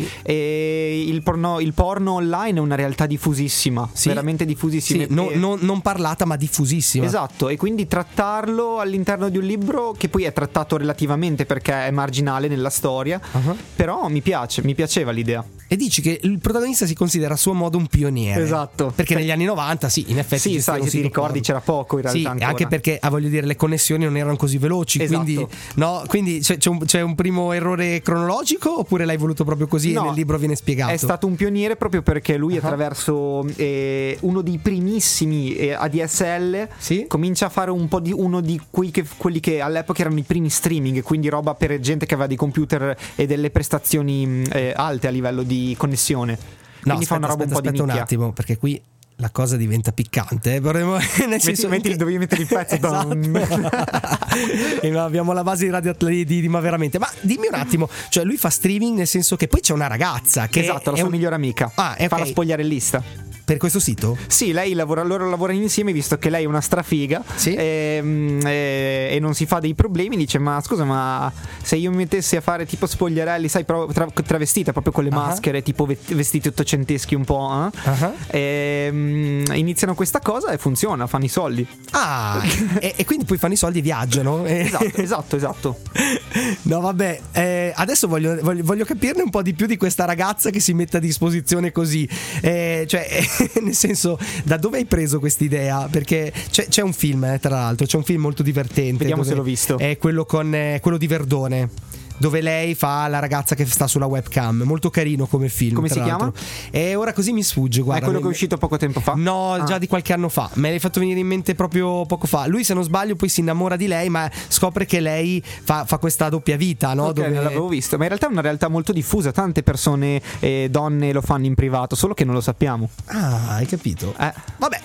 [SPEAKER 5] E il porno, il porno online è una realtà diffusissima,
[SPEAKER 1] Sì.
[SPEAKER 5] veramente diffusissima.
[SPEAKER 1] Sì, no-
[SPEAKER 5] E-
[SPEAKER 1] non, non parlata ma diffusissima.
[SPEAKER 5] Esatto, e quindi trattarlo all'interno di un libro che poi è trattato relativamente perché è marginale nella storia,
[SPEAKER 1] Uh-huh.
[SPEAKER 5] però mi piace, mi piaceva l'idea.
[SPEAKER 1] E dici che il protagonista si considera a suo modo un pioniere.
[SPEAKER 5] Esatto.
[SPEAKER 1] Perché negli anni novanta, sì, in effetti.
[SPEAKER 5] Sì,
[SPEAKER 1] gestiva
[SPEAKER 5] sai,
[SPEAKER 1] un
[SPEAKER 5] se ti
[SPEAKER 1] sito
[SPEAKER 5] ricordi
[SPEAKER 1] porno.
[SPEAKER 5] c'era poco in realtà
[SPEAKER 1] Sì,
[SPEAKER 5] ancora.
[SPEAKER 1] anche perché, ah, voglio dire, le connessioni non erano così veloci.
[SPEAKER 5] Esatto.
[SPEAKER 1] Quindi, no, quindi c'è, c'è, un, c'è un primo errore cronologico oppure l'hai voluto proprio così
[SPEAKER 5] No,
[SPEAKER 1] e nel libro viene spiegato?
[SPEAKER 5] È stato un pioniere proprio perché lui
[SPEAKER 1] Uh-huh.
[SPEAKER 5] attraverso eh, uno dei primissimi eh, A D S L
[SPEAKER 1] Sì.
[SPEAKER 5] comincia a fare un po' di uno di quei che, quelli che all'epoca erano i primi streaming, quindi roba per gente che aveva dei computer e delle prestazioni mh, eh, alte a livello di connessione.
[SPEAKER 1] No,
[SPEAKER 5] Quindi fa
[SPEAKER 1] aspetta,
[SPEAKER 5] una roba
[SPEAKER 1] aspetta,
[SPEAKER 5] un po' di
[SPEAKER 1] aspetta un
[SPEAKER 5] nicchia.
[SPEAKER 1] attimo, perché qui la cosa diventa piccante. eh. Vorremmo, nel senso,
[SPEAKER 5] metti,
[SPEAKER 1] che-
[SPEAKER 5] dovevi mettere il pezzo da un-
[SPEAKER 1] Esatto. E no, abbiamo la base di Radio Atl- di, di Ma veramente. Ma dimmi un attimo, cioè lui fa streaming nel senso che poi c'è una ragazza che
[SPEAKER 5] Esatto, la
[SPEAKER 1] è
[SPEAKER 5] sua
[SPEAKER 1] un-
[SPEAKER 5] migliore amica.
[SPEAKER 1] Ah, eh,
[SPEAKER 5] Fa
[SPEAKER 1] ok.
[SPEAKER 5] la spogliarellista.
[SPEAKER 1] per questo sito?
[SPEAKER 5] Sì, lei lavora, loro lavorano insieme, visto che lei è una strafiga.
[SPEAKER 1] Sì.
[SPEAKER 5] e, mm, e, e non si fa dei problemi. Dice: ma scusa, ma se io mi mettessi a fare tipo spogliarelli, sai, pro- tra- travestita proprio con le
[SPEAKER 1] Ah.
[SPEAKER 5] maschere, tipo ve- vestiti ottocenteschi un po', eh?
[SPEAKER 1] Ah.
[SPEAKER 5] E, mm, iniziano questa cosa e funziona, fanno i soldi.
[SPEAKER 1] Ah, e, e quindi poi fanno i soldi e viaggiano. E-
[SPEAKER 5] Esatto, esatto, esatto.
[SPEAKER 1] No, vabbè, eh, adesso voglio, voglio, voglio capirne un po' di più di questa ragazza che si mette a disposizione così. Eh, cioè, nel senso, da dove hai preso quest'idea? Perché c'è, c'è un film, eh, tra l'altro, c'è un film molto divertente.
[SPEAKER 5] Vediamo
[SPEAKER 1] dove-
[SPEAKER 5] se l'ho visto.
[SPEAKER 1] È quello con eh, quello di Verdone, dove lei fa la ragazza che sta sulla webcam. Molto carino come film.
[SPEAKER 5] Come
[SPEAKER 1] tra
[SPEAKER 5] si
[SPEAKER 1] l'altro. E ora così mi sfugge,
[SPEAKER 5] Ma
[SPEAKER 1] guarda.
[SPEAKER 5] è quello che è
[SPEAKER 1] mi-
[SPEAKER 5] uscito poco tempo fa?
[SPEAKER 1] No,
[SPEAKER 5] Ah.
[SPEAKER 1] già di qualche anno fa. Me l'hai fatto venire in mente proprio poco fa. Lui, se non sbaglio, poi si innamora di lei, ma scopre che lei fa, fa questa doppia vita, no?
[SPEAKER 5] Ok,
[SPEAKER 1] Dove-
[SPEAKER 5] non l'avevo visto, ma in realtà è una realtà molto diffusa. Tante persone, eh, donne, lo fanno in privato, solo che non lo sappiamo.
[SPEAKER 1] Ah, hai capito?
[SPEAKER 5] Eh.
[SPEAKER 1] Vabbè.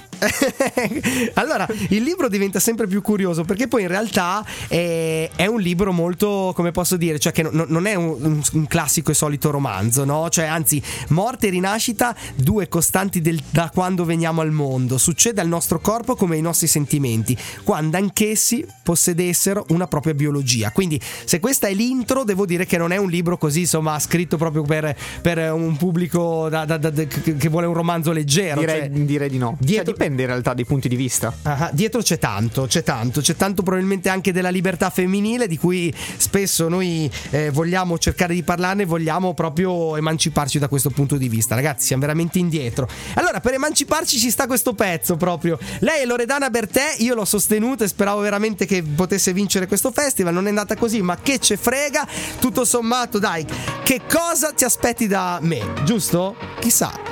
[SPEAKER 1] Allora, il libro diventa sempre più curioso perché poi in realtà è, è un libro molto, come posso dire, cioè che no- non è un, un- un classico e solito romanzo, no? Cioè, anzi, morte e rinascita, due costanti del, da quando veniamo al mondo. Succede al nostro corpo come ai nostri sentimenti, quando anch'essi possedessero una propria biologia. Quindi, se questa è l'intro, devo dire che non è un libro così, insomma, scritto proprio per, per un pubblico da- da- da- da- che che vuole un romanzo leggero.
[SPEAKER 5] Direi,
[SPEAKER 1] cioè-
[SPEAKER 5] direi di no.
[SPEAKER 1] dietro-
[SPEAKER 5] Cioè, dipende in realtà dai punti di vista.
[SPEAKER 1] Ah, dietro c'è tanto, c'è tanto, c'è tanto probabilmente anche della libertà femminile di cui spesso noi eh, vogliamo cercare di parlarne, vogliamo proprio emanciparci da questo punto di vista. Ragazzi, siamo veramente indietro. Allora, per emanciparci ci sta questo pezzo proprio. Lei è Loredana Bertè, io l'ho sostenuta e speravo veramente che potesse vincere questo festival, non è andata così, ma che ce frega, tutto sommato, dai, che cosa ti aspetti da me, giusto? Chissà.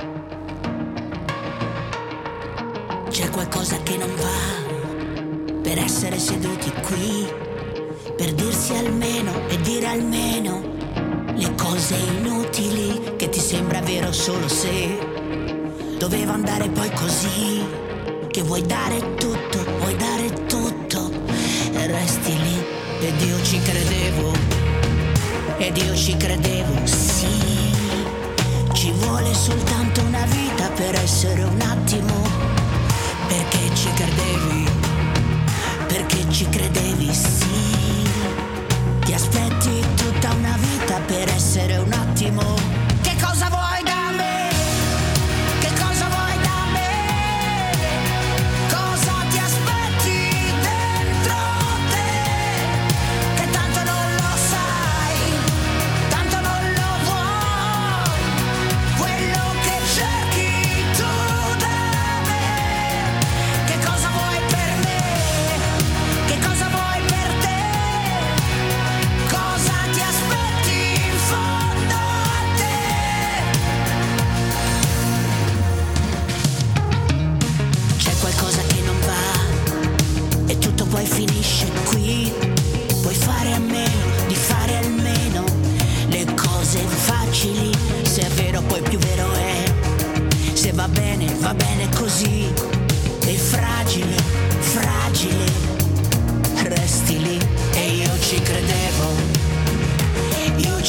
[SPEAKER 7] C'è qualcosa che non va per essere seduti qui, per dirsi almeno e dire almeno le cose inutili che ti sembra vero solo se doveva andare poi così, che vuoi dare tutto, vuoi dare tutto e resti lì. Ed io ci credevo, ed io ci credevo, sì, ci vuole soltanto una vita per essere un attimo. Perché ci credevi, perché ci credevi, sì. Ti aspetti tutta una vita per essere un attimo. Che cosa vuoi da me? Che cosa vuoi da me? Cosa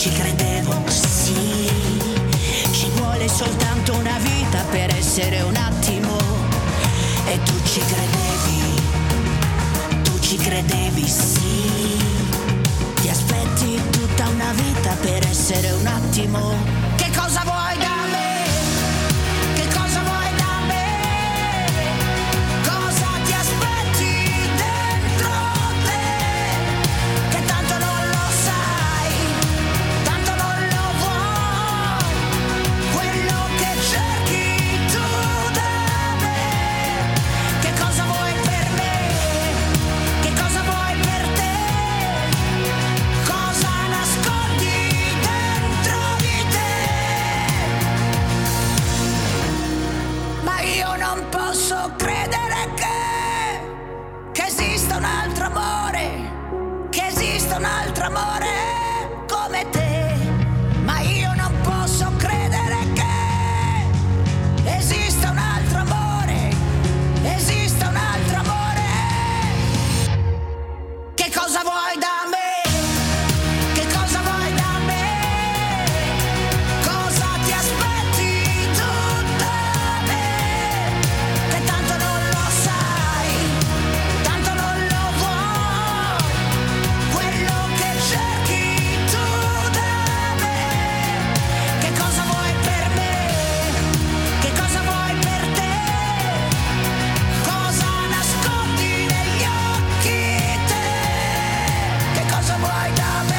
[SPEAKER 7] ci credevo, sì. Ci vuole soltanto una vita per essere un attimo. E tu ci credevi, tu ci credevi, sì. Ti aspetti tutta una vita per essere un attimo. Che cosa vuoi da me? Che cosa vuoi da me? Cosa ti aspetti dentro te? Che tanto non lo sai, tanto non lo vuoi. Quello che cerchi tu da me. Che cosa vuoi per me? Che cosa vuoi per te? Cosa nascondi dentro di te? Ma io non posso credere che Che esista un altro amore, che esista un altro amore come te. Ma io non posso credere che esista un altro amore, esista un altro amore. Che cosa vuoi da me? Che cosa vuoi da me? Cosa ti aspetti tu da me? Che tanto non lo sai, tanto non lo vuoi. Quello che cerchi tu da me. Che cosa vuoi per me? Che cosa vuoi per te? Cosa nascondi negli occhi te? Che cosa vuoi da me?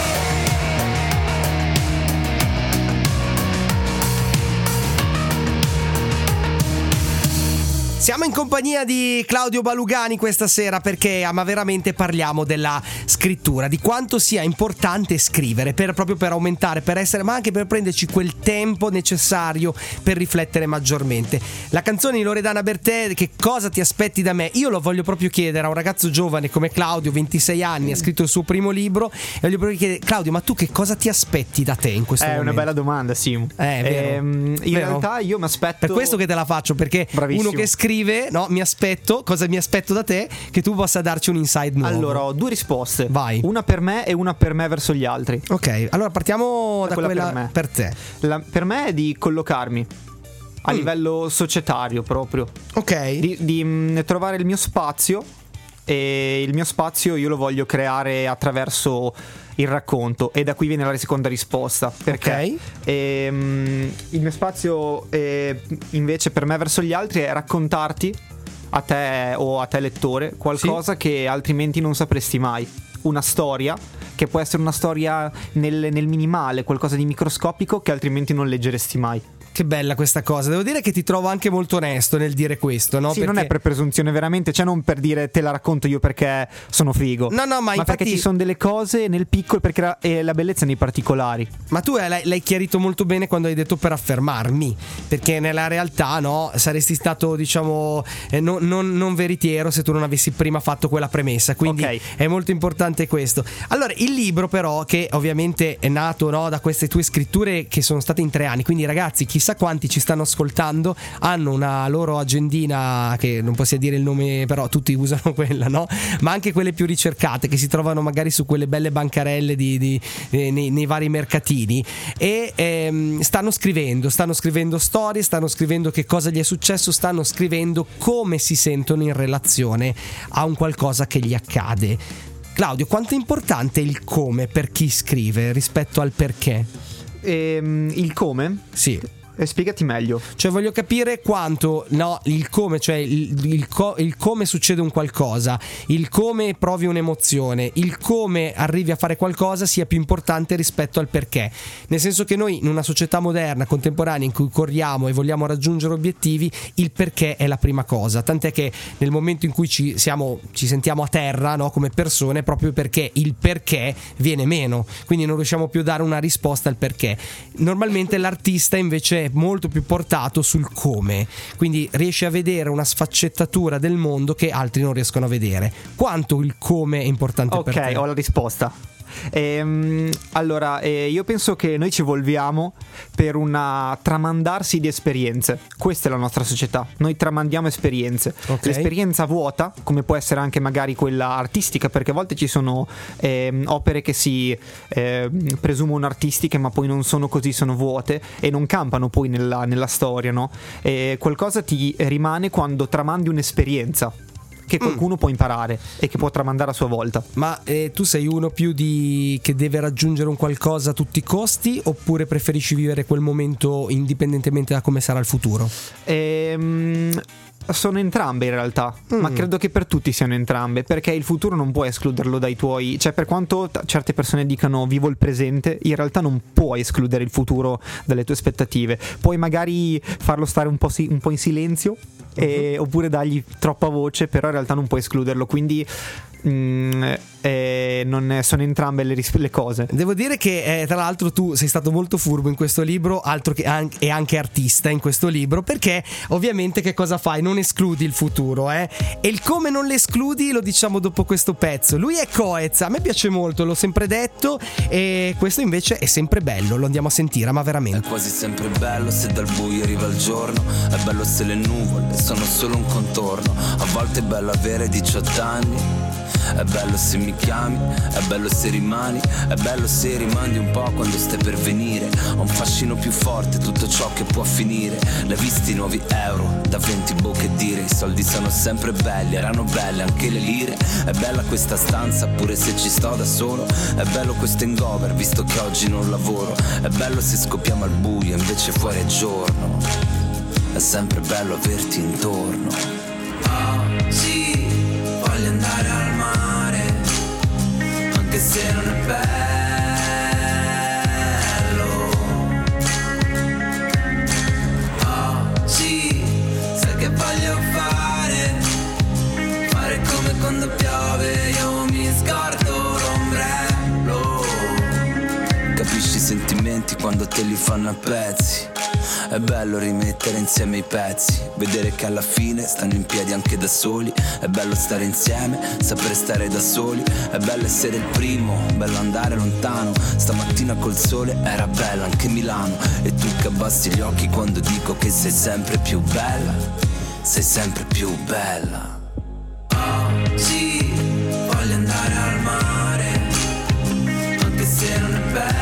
[SPEAKER 1] Siamo in compagnia di Claudio Balugani questa sera perché ma veramente parliamo della scrittura, di quanto sia importante scrivere per, proprio per aumentare, per essere, ma anche per prenderci quel tempo necessario per riflettere maggiormente. La canzone di Loredana Bertè, Che cosa ti aspetti da me? Io lo voglio proprio chiedere a un ragazzo giovane come Claudio, ventisei anni, ha scritto il suo primo libro e voglio proprio chiedere: Claudio, ma tu che cosa ti aspetti da te in questo
[SPEAKER 5] È
[SPEAKER 1] momento?
[SPEAKER 5] una bella domanda, Simo.
[SPEAKER 1] Eh, è vero.
[SPEAKER 5] Ehm, in
[SPEAKER 1] Vero?
[SPEAKER 5] realtà io mi aspetto.
[SPEAKER 1] Per questo che te la faccio, perché
[SPEAKER 5] Bravissimo.
[SPEAKER 1] uno che scrive, no, mi aspetto, cosa mi aspetto da te? Che tu possa darci un insight nuovo.
[SPEAKER 5] Allora, ho due risposte.
[SPEAKER 1] Vai.
[SPEAKER 5] Una per me e una per me verso gli altri.
[SPEAKER 1] Ok, allora partiamo da,
[SPEAKER 5] Da
[SPEAKER 1] quella,
[SPEAKER 5] quella per me.
[SPEAKER 1] per te.
[SPEAKER 5] La- per me è di collocarmi a
[SPEAKER 1] Mm.
[SPEAKER 5] livello societario proprio.
[SPEAKER 1] Ok.
[SPEAKER 5] Di, di, mh, trovare il mio spazio. E il mio spazio io lo voglio creare attraverso il racconto. E da qui viene la seconda risposta. Perché
[SPEAKER 1] Ok.
[SPEAKER 5] ehm, il mio spazio eh, invece per me verso gli altri è raccontarti a te o a te lettore qualcosa che altrimenti non sapresti mai. Una storia che può essere una storia nel, nel minimale, qualcosa di microscopico che altrimenti non leggeresti mai.
[SPEAKER 1] Che bella questa cosa. Devo dire che ti trovo anche molto onesto nel dire questo, no?
[SPEAKER 5] Sì, non è per presunzione veramente, cioè non per dire te la racconto io perché sono figo.
[SPEAKER 1] No, no, ma infatti-
[SPEAKER 5] perché ci sono delle cose nel piccolo, perché la, e la bellezza è nei particolari.
[SPEAKER 1] Ma tu l'hai, l'hai chiarito molto bene quando hai detto per affermarmi, perché nella realtà, no, saresti stato, diciamo, eh, no- non, non veritiero se tu non avessi prima fatto quella premessa. Quindi
[SPEAKER 5] Ok.
[SPEAKER 1] è molto importante questo. Allora, il libro però, che ovviamente è nato, no, da queste tue scritture che sono state in tre anni, quindi ragazzi, chissà quanti ci stanno ascoltando hanno una loro agendina, che non possiamo dire il nome, però tutti usano quella, no? Ma anche quelle più ricercate che si trovano magari su quelle belle bancarelle di, di, eh, nei, nei vari mercatini e ehm, stanno scrivendo, stanno scrivendo storie, stanno scrivendo che cosa gli è successo, stanno scrivendo come si sentono in relazione a un qualcosa che gli accade. Claudio, quanto è importante il come per chi scrive rispetto al perché?
[SPEAKER 5] Ehm, il come?
[SPEAKER 1] Sì.
[SPEAKER 5] Eh, spiegati meglio.
[SPEAKER 1] Cioè voglio capire quanto, no, il come, cioè il, il, co- il come succede un qualcosa, il come provi un'emozione, il come arrivi a fare qualcosa sia più importante rispetto al perché. Nel senso che noi in una società moderna, contemporanea, in cui corriamo e vogliamo raggiungere obiettivi, il perché è la prima cosa. Tant'è che nel momento in cui ci, siamo, ci sentiamo a terra, no, come persone, proprio perché il perché viene meno, quindi non riusciamo più a dare una risposta al perché. Normalmente l'artista invece è molto più portato sul come, quindi riesce a vedere una sfaccettatura del mondo che altri non riescono a vedere. Quanto il come è importante per te?
[SPEAKER 5] Ok, ho la risposta. Ehm, allora, eh, io penso che noi ci evolviamo per una tramandarsi di esperienze. Questa è la nostra società. Noi tramandiamo esperienze.
[SPEAKER 1] Ok.
[SPEAKER 5] L'esperienza vuota, come può essere anche magari quella artistica, perché a volte ci sono ehm, opere che si ehm, presumono artistiche, ma poi non sono così, sono vuote e non campano poi nella, nella storia, no? E qualcosa ti rimane quando tramandi un'esperienza che qualcuno mm. può imparare e che può tramandare a sua volta.
[SPEAKER 1] Ma eh, tu sei uno più di che deve raggiungere un qualcosa a tutti i costi, oppure preferisci vivere quel momento indipendentemente da come sarà il futuro?
[SPEAKER 5] Ehm... Sono entrambe in realtà, mm. ma credo che per tutti siano entrambe, perché il futuro non puoi escluderlo dai tuoi, cioè per quanto t- certe persone dicano vivo il presente, in realtà non puoi escludere il futuro dalle tue aspettative. Puoi magari farlo stare un po', si- un po' in silenzio e, oppure dargli troppa voce, però in realtà non puoi escluderlo, quindi mm, eh, non sono entrambe le, ris- le cose.
[SPEAKER 1] Devo dire che eh, tra l'altro tu sei stato molto furbo in questo libro, altro che an- e anche artista in questo libro, perché ovviamente che cosa fai? Non escludi il futuro, eh? E il come non l'escludi lo diciamo dopo questo pezzo. Lui è Coez, a me piace molto, l'ho sempre detto, e questo invece è sempre bello, lo andiamo a sentire, ma veramente.
[SPEAKER 8] È quasi sempre bello se dal buio arriva il giorno, è bello se le nuvole sono solo un contorno, a volte è bello avere diciotto anni, è bello se mi chiami, è bello se rimani, è bello se rimandi un po' quando stai per venire, ho un fascino più forte tutto ciò che può finire, l'hai visti i nuovi euro, da venti bocche dire, i soldi sono sempre belli, erano belle anche le lire, è bella questa stanza pure se ci sto da solo, è bello questo hangover visto che oggi non lavoro, è bello se scoppiamo al buio invece fuori è giorno, è sempre bello averti intorno. Oggi voglio andare al mare, anche se non è bello. Oggi sai che voglio fare, fare come quando piove, io mi scordo l'ombrello. Capisci i sentimenti quando te li fanno a pezzi, è bello rimettere insieme i pezzi, vedere che alla fine stanno in piedi anche da soli, è bello stare insieme, sapere stare da soli, è bello essere il primo, bello andare lontano, stamattina col sole era bella anche Milano, e tu che abbassi gli occhi quando dico che sei sempre più bella, sei sempre più bella. Oggi voglio andare al mare, anche se non è bello.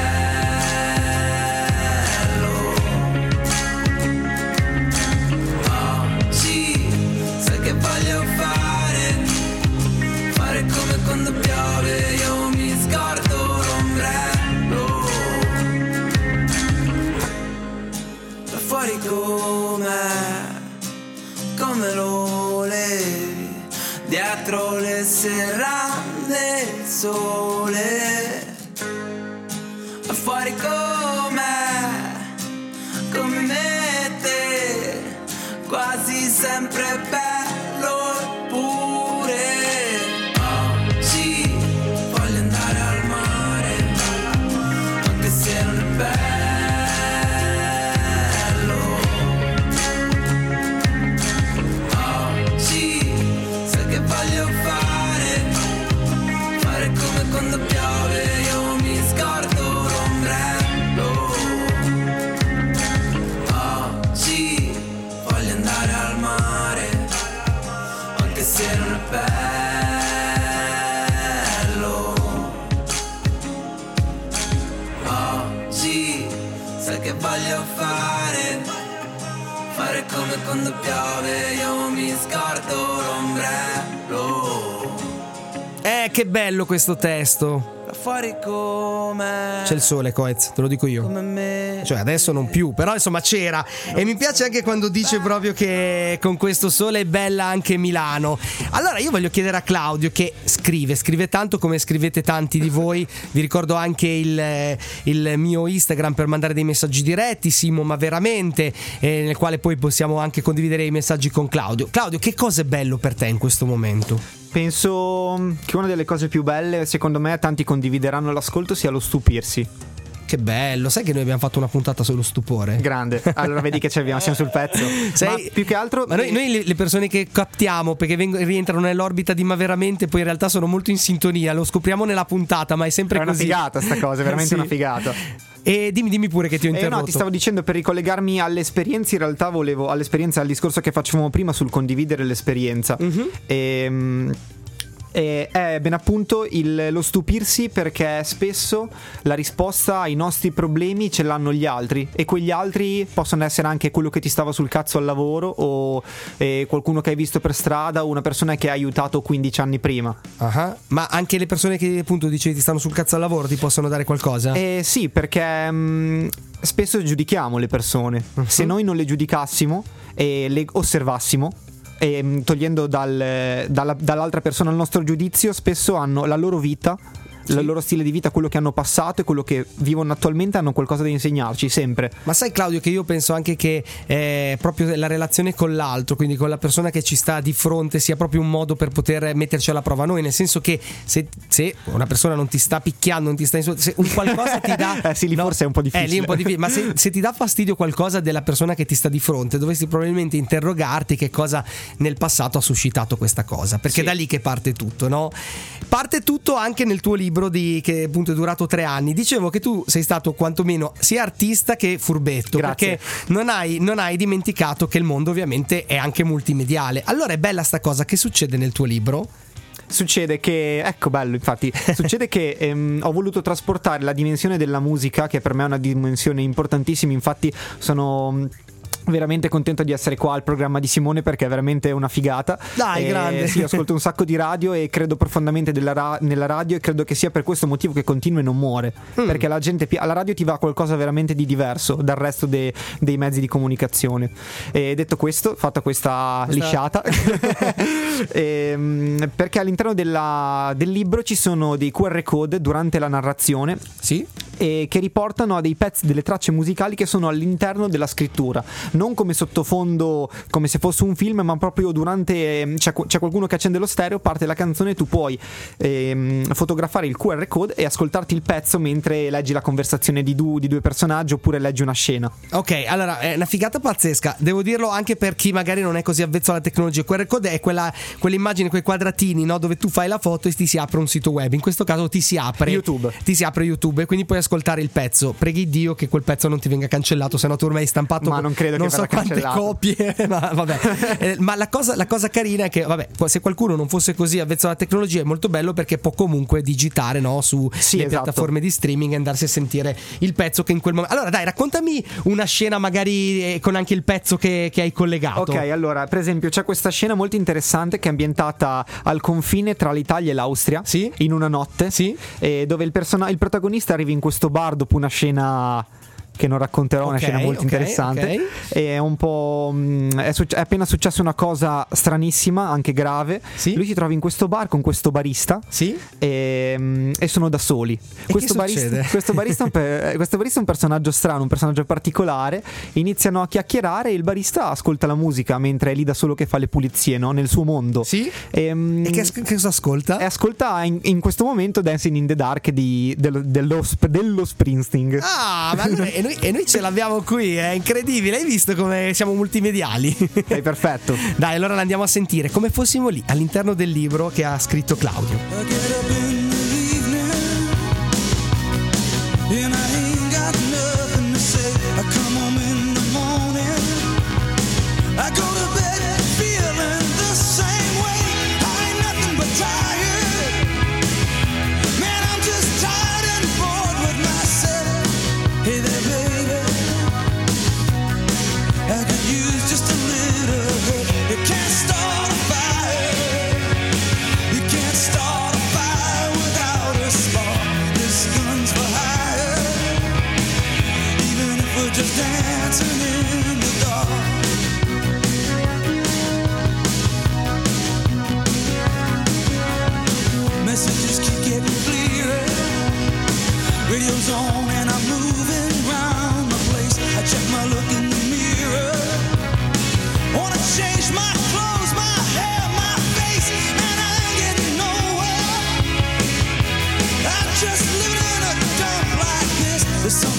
[SPEAKER 8] Come quando piove io mi scordo l'ombrello, da fuori com'è, come lo levi, dietro le serrande il sole, da fuori com'è, come me e te, quasi sempre bello pure. Quando piove io mi scordo l'ombrello. Oggi voglio andare al mare, anche se non è bello. Oggi sai che voglio fare, fare come quando piove io mi scordo l'ombrello.
[SPEAKER 1] Eh, che bello questo testo.
[SPEAKER 8] Fuori come
[SPEAKER 1] c'è il sole, Coez, te lo dico io.
[SPEAKER 8] Come me.
[SPEAKER 1] Cioè adesso non più, però insomma c'era. E mi piace anche quando dice proprio che con questo sole è bella anche Milano. Allora io voglio chiedere a Claudio, che scrive, scrive tanto come scrivete tanti di voi. Vi ricordo anche il, il mio Instagram per mandare dei messaggi diretti, Simo ma veramente, eh, nel quale poi possiamo anche condividere i messaggi con Claudio. Claudio, che cosa è bello per te in questo momento?
[SPEAKER 5] Penso che una delle cose più belle, secondo me tanti condivideranno l'ascolto, sia lo stupirsi.
[SPEAKER 1] Che che bello. Sai che noi abbiamo fatto una puntata sullo stupore?
[SPEAKER 5] Grande. Allora vedi che ci abbiamo, siamo sul pezzo.
[SPEAKER 1] Sei,
[SPEAKER 5] ma più che altro
[SPEAKER 1] ma noi, noi le, le persone che captiamo perché vengono, rientrano nell'orbita di ma veramente poi in realtà sono molto in sintonia. Lo scopriamo nella puntata, ma è sempre
[SPEAKER 5] è
[SPEAKER 1] così.
[SPEAKER 5] È una figata sta cosa, è veramente
[SPEAKER 1] sì.
[SPEAKER 5] una figata.
[SPEAKER 1] E dimmi, dimmi pure che ti ho interrotto.
[SPEAKER 5] Eh no, ti stavo dicendo, per ricollegarmi alle esperienze, in realtà volevo all'esperienza, al discorso che facevamo prima sul condividere l'esperienza. Mm-hmm. E, e è ben appunto il, lo stupirsi, perché spesso la risposta ai nostri problemi ce l'hanno gli altri, e quegli altri possono essere anche quello che ti stava sul cazzo al lavoro, o eh, qualcuno che hai visto per strada, o una persona che hai aiutato quindici anni prima.
[SPEAKER 1] Uh-huh. Ma anche le persone che appunto dicevi ti stanno sul cazzo al lavoro ti possono dare qualcosa?
[SPEAKER 5] Eh sì, perché mh, spesso giudichiamo le persone. Uh-huh. Se noi non le giudicassimo e le osservassimo, e togliendo dal, dalla, dall'altra persona il nostro giudizio, spesso hanno la loro vita, sì. il loro stile di vita, quello che hanno passato e quello che vivono attualmente, hanno qualcosa da insegnarci sempre.
[SPEAKER 1] Ma sai Claudio che io penso anche che eh, proprio la relazione con l'altro, quindi con la persona che ci sta di fronte, sia proprio un modo per poter metterci alla prova noi, nel senso che se, se una persona non ti sta picchiando, non ti sta insultando, se un qualcosa ti dà
[SPEAKER 5] eh sì, lì no, forse è un po' difficile,
[SPEAKER 1] eh, lì è un po' difficile. Ma se, se ti dà fastidio qualcosa della persona che ti sta di fronte, dovresti probabilmente interrogarti che cosa nel passato ha suscitato questa cosa, perché sì. da lì che parte tutto, no? Parte tutto anche nel tuo libro di, che appunto è durato tre anni. Dicevo che tu sei stato quantomeno sia artista che furbetto.
[SPEAKER 5] Grazie.
[SPEAKER 1] Perché non hai, non hai dimenticato che il mondo ovviamente è anche multimediale. Allora è bella sta cosa. Che succede nel tuo libro?
[SPEAKER 5] Succede che, ecco bello infatti, succede che ehm, ho voluto trasportare la dimensione della musica, che per me è una dimensione importantissima. Infatti sono veramente contento di essere qua al programma di Simone, perché è veramente una figata.
[SPEAKER 1] Dai,
[SPEAKER 5] e,
[SPEAKER 1] grande.
[SPEAKER 5] Sì, ascolto un sacco di radio e credo profondamente della ra- nella radio, e credo che sia per questo motivo che continua e non muore, mm. perché la gente alla radio ti va qualcosa veramente di diverso dal resto de- dei mezzi di comunicazione. E detto questo, fatta questa, questa... lisciata e, perché all'interno della, del libro ci sono dei Q R code durante la narrazione,
[SPEAKER 1] sì,
[SPEAKER 5] e che riportano a dei pezzi, delle tracce musicali che sono all'interno della scrittura, non come sottofondo, come se fosse un film, ma proprio durante c'è, c'è qualcuno che accende lo stereo, parte la canzone, tu puoi ehm, fotografare il Q R code e ascoltarti il pezzo mentre leggi la conversazione di, du, di due personaggi, oppure leggi una scena.
[SPEAKER 1] Ok, allora è una figata pazzesca, devo dirlo anche per chi magari non è così avvezzo alla tecnologia. Il Q R code è quella, quell'immagine, quei quadratini, no, dove tu fai la foto e ti si apre un sito web. In questo caso ti si apre
[SPEAKER 5] YouTube,
[SPEAKER 1] ti si apre YouTube e quindi puoi ascoltare il pezzo. Preghi Dio che quel pezzo non ti venga cancellato, se no tu ormai hai stampato,
[SPEAKER 5] ma non credo
[SPEAKER 1] non
[SPEAKER 5] che
[SPEAKER 1] so quante
[SPEAKER 5] cancellato.
[SPEAKER 1] copie ma vabbè. eh, ma la cosa, la cosa carina è che vabbè, se qualcuno non fosse così avvezzo alla tecnologia è molto bello, perché può comunque digitare, no, su
[SPEAKER 5] sì,
[SPEAKER 1] le
[SPEAKER 5] esatto.
[SPEAKER 1] piattaforme di streaming e andarsi a sentire il pezzo che in quel momento. Allora dai, raccontami una scena magari con anche il pezzo che, che hai collegato.
[SPEAKER 5] Ok, allora per esempio c'è questa scena molto interessante che è ambientata al confine tra l'Italia e l'Austria,
[SPEAKER 1] sì,
[SPEAKER 5] in una notte,
[SPEAKER 1] sì,
[SPEAKER 5] eh, dove il, persona- il protagonista arriva in questo bar dopo una scena che non racconterò, una
[SPEAKER 1] okay,
[SPEAKER 5] scena molto
[SPEAKER 1] okay,
[SPEAKER 5] interessante,
[SPEAKER 1] okay.
[SPEAKER 5] È un po' mh, è, succe- è appena successa una cosa stranissima, anche grave,
[SPEAKER 1] sì?
[SPEAKER 5] Lui si trova in questo bar con questo barista,
[SPEAKER 1] sì?
[SPEAKER 5] e, mh, e sono da soli.
[SPEAKER 1] E
[SPEAKER 5] questo,
[SPEAKER 1] che
[SPEAKER 5] barista, questo, barista è un pe- questo barista è un personaggio strano, un personaggio particolare. Iniziano a chiacchierare e il barista ascolta la musica mentre è lì da solo che fa le pulizie, no? Nel suo mondo.
[SPEAKER 1] Sì?
[SPEAKER 5] E, mh,
[SPEAKER 1] e che, che cosa ascolta?
[SPEAKER 5] E ascolta in, in questo momento Dancing in the Dark di, dello, dello, dello Springsteen.
[SPEAKER 1] Ah, ma allora, e, noi, e noi ce l'abbiamo qui, è incredibile. Hai visto come siamo multimediali?
[SPEAKER 5] Sei perfetto.
[SPEAKER 1] Dai, allora l'andiamo a sentire come fossimo lì all'interno del libro che ha scritto Claudio.
[SPEAKER 9] There's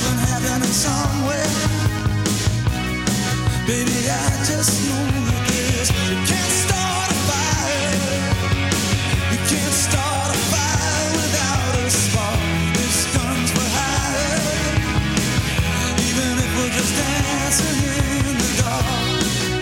[SPEAKER 6] Baby, I just know this. You can't start a fire. You can't start a fire without a spark. This gun's for hire. Even if we're just dancing in the dark.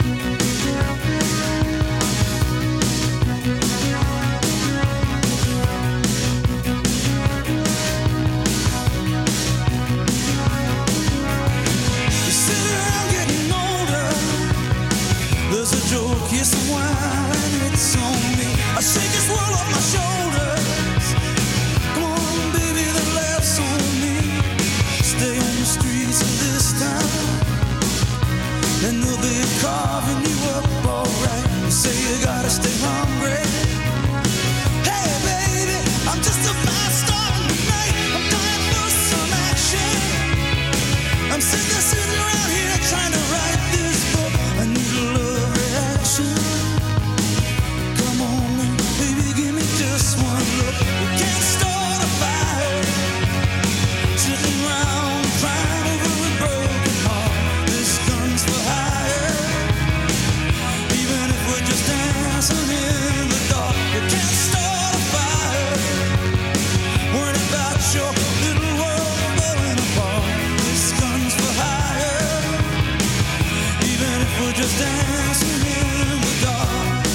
[SPEAKER 6] You sit around getting older. There's a joke, here's some wine, it's on me. I shake this world off my shoulders. Come on, baby, the laughs on me. Stay on the streets of this town, and they'll be carving you up alright. You say you gotta stay hungry. Hey, baby, I'm just a fast star tonight. I'm dying for some action. I'm sick of sitting around here trying to write this book. I need a love reaction. Come on, baby, give me just one look. You can't start a fire sitting around crying over a broken heart. This gun's for hire. Even if we're just dancing in the dark, you can't start a fire. Worrying about your little world falling apart. This gun's for hire. Even if we're just dancing in the dark.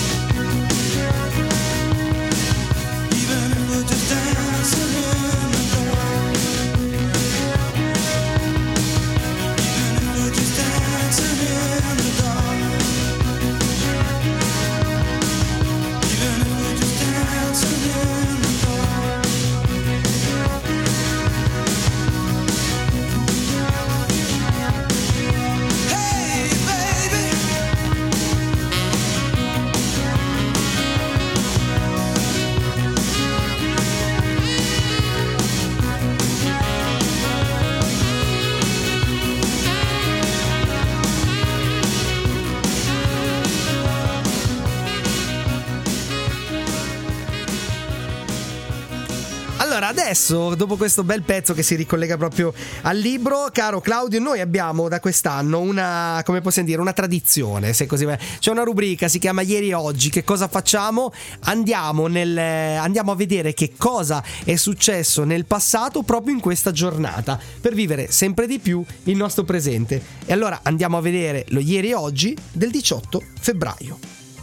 [SPEAKER 6] Even if we're just dancing in the dark. Even if we're just dancing in the dark. Even if we're just dancing in the dark. Hey, baby.
[SPEAKER 1] Allora, adesso, dopo questo bel pezzo che si ricollega proprio al libro, caro Claudio, noi abbiamo da quest'anno una, come possiamo dire, una tradizione, se così va. C'è una rubrica, si chiama Ieri e Oggi. Che cosa facciamo? Andiamo, nel, andiamo a vedere che cosa è successo nel passato proprio in questa giornata, per vivere sempre di più il nostro presente. E allora andiamo a vedere lo Ieri e Oggi del diciotto febbraio.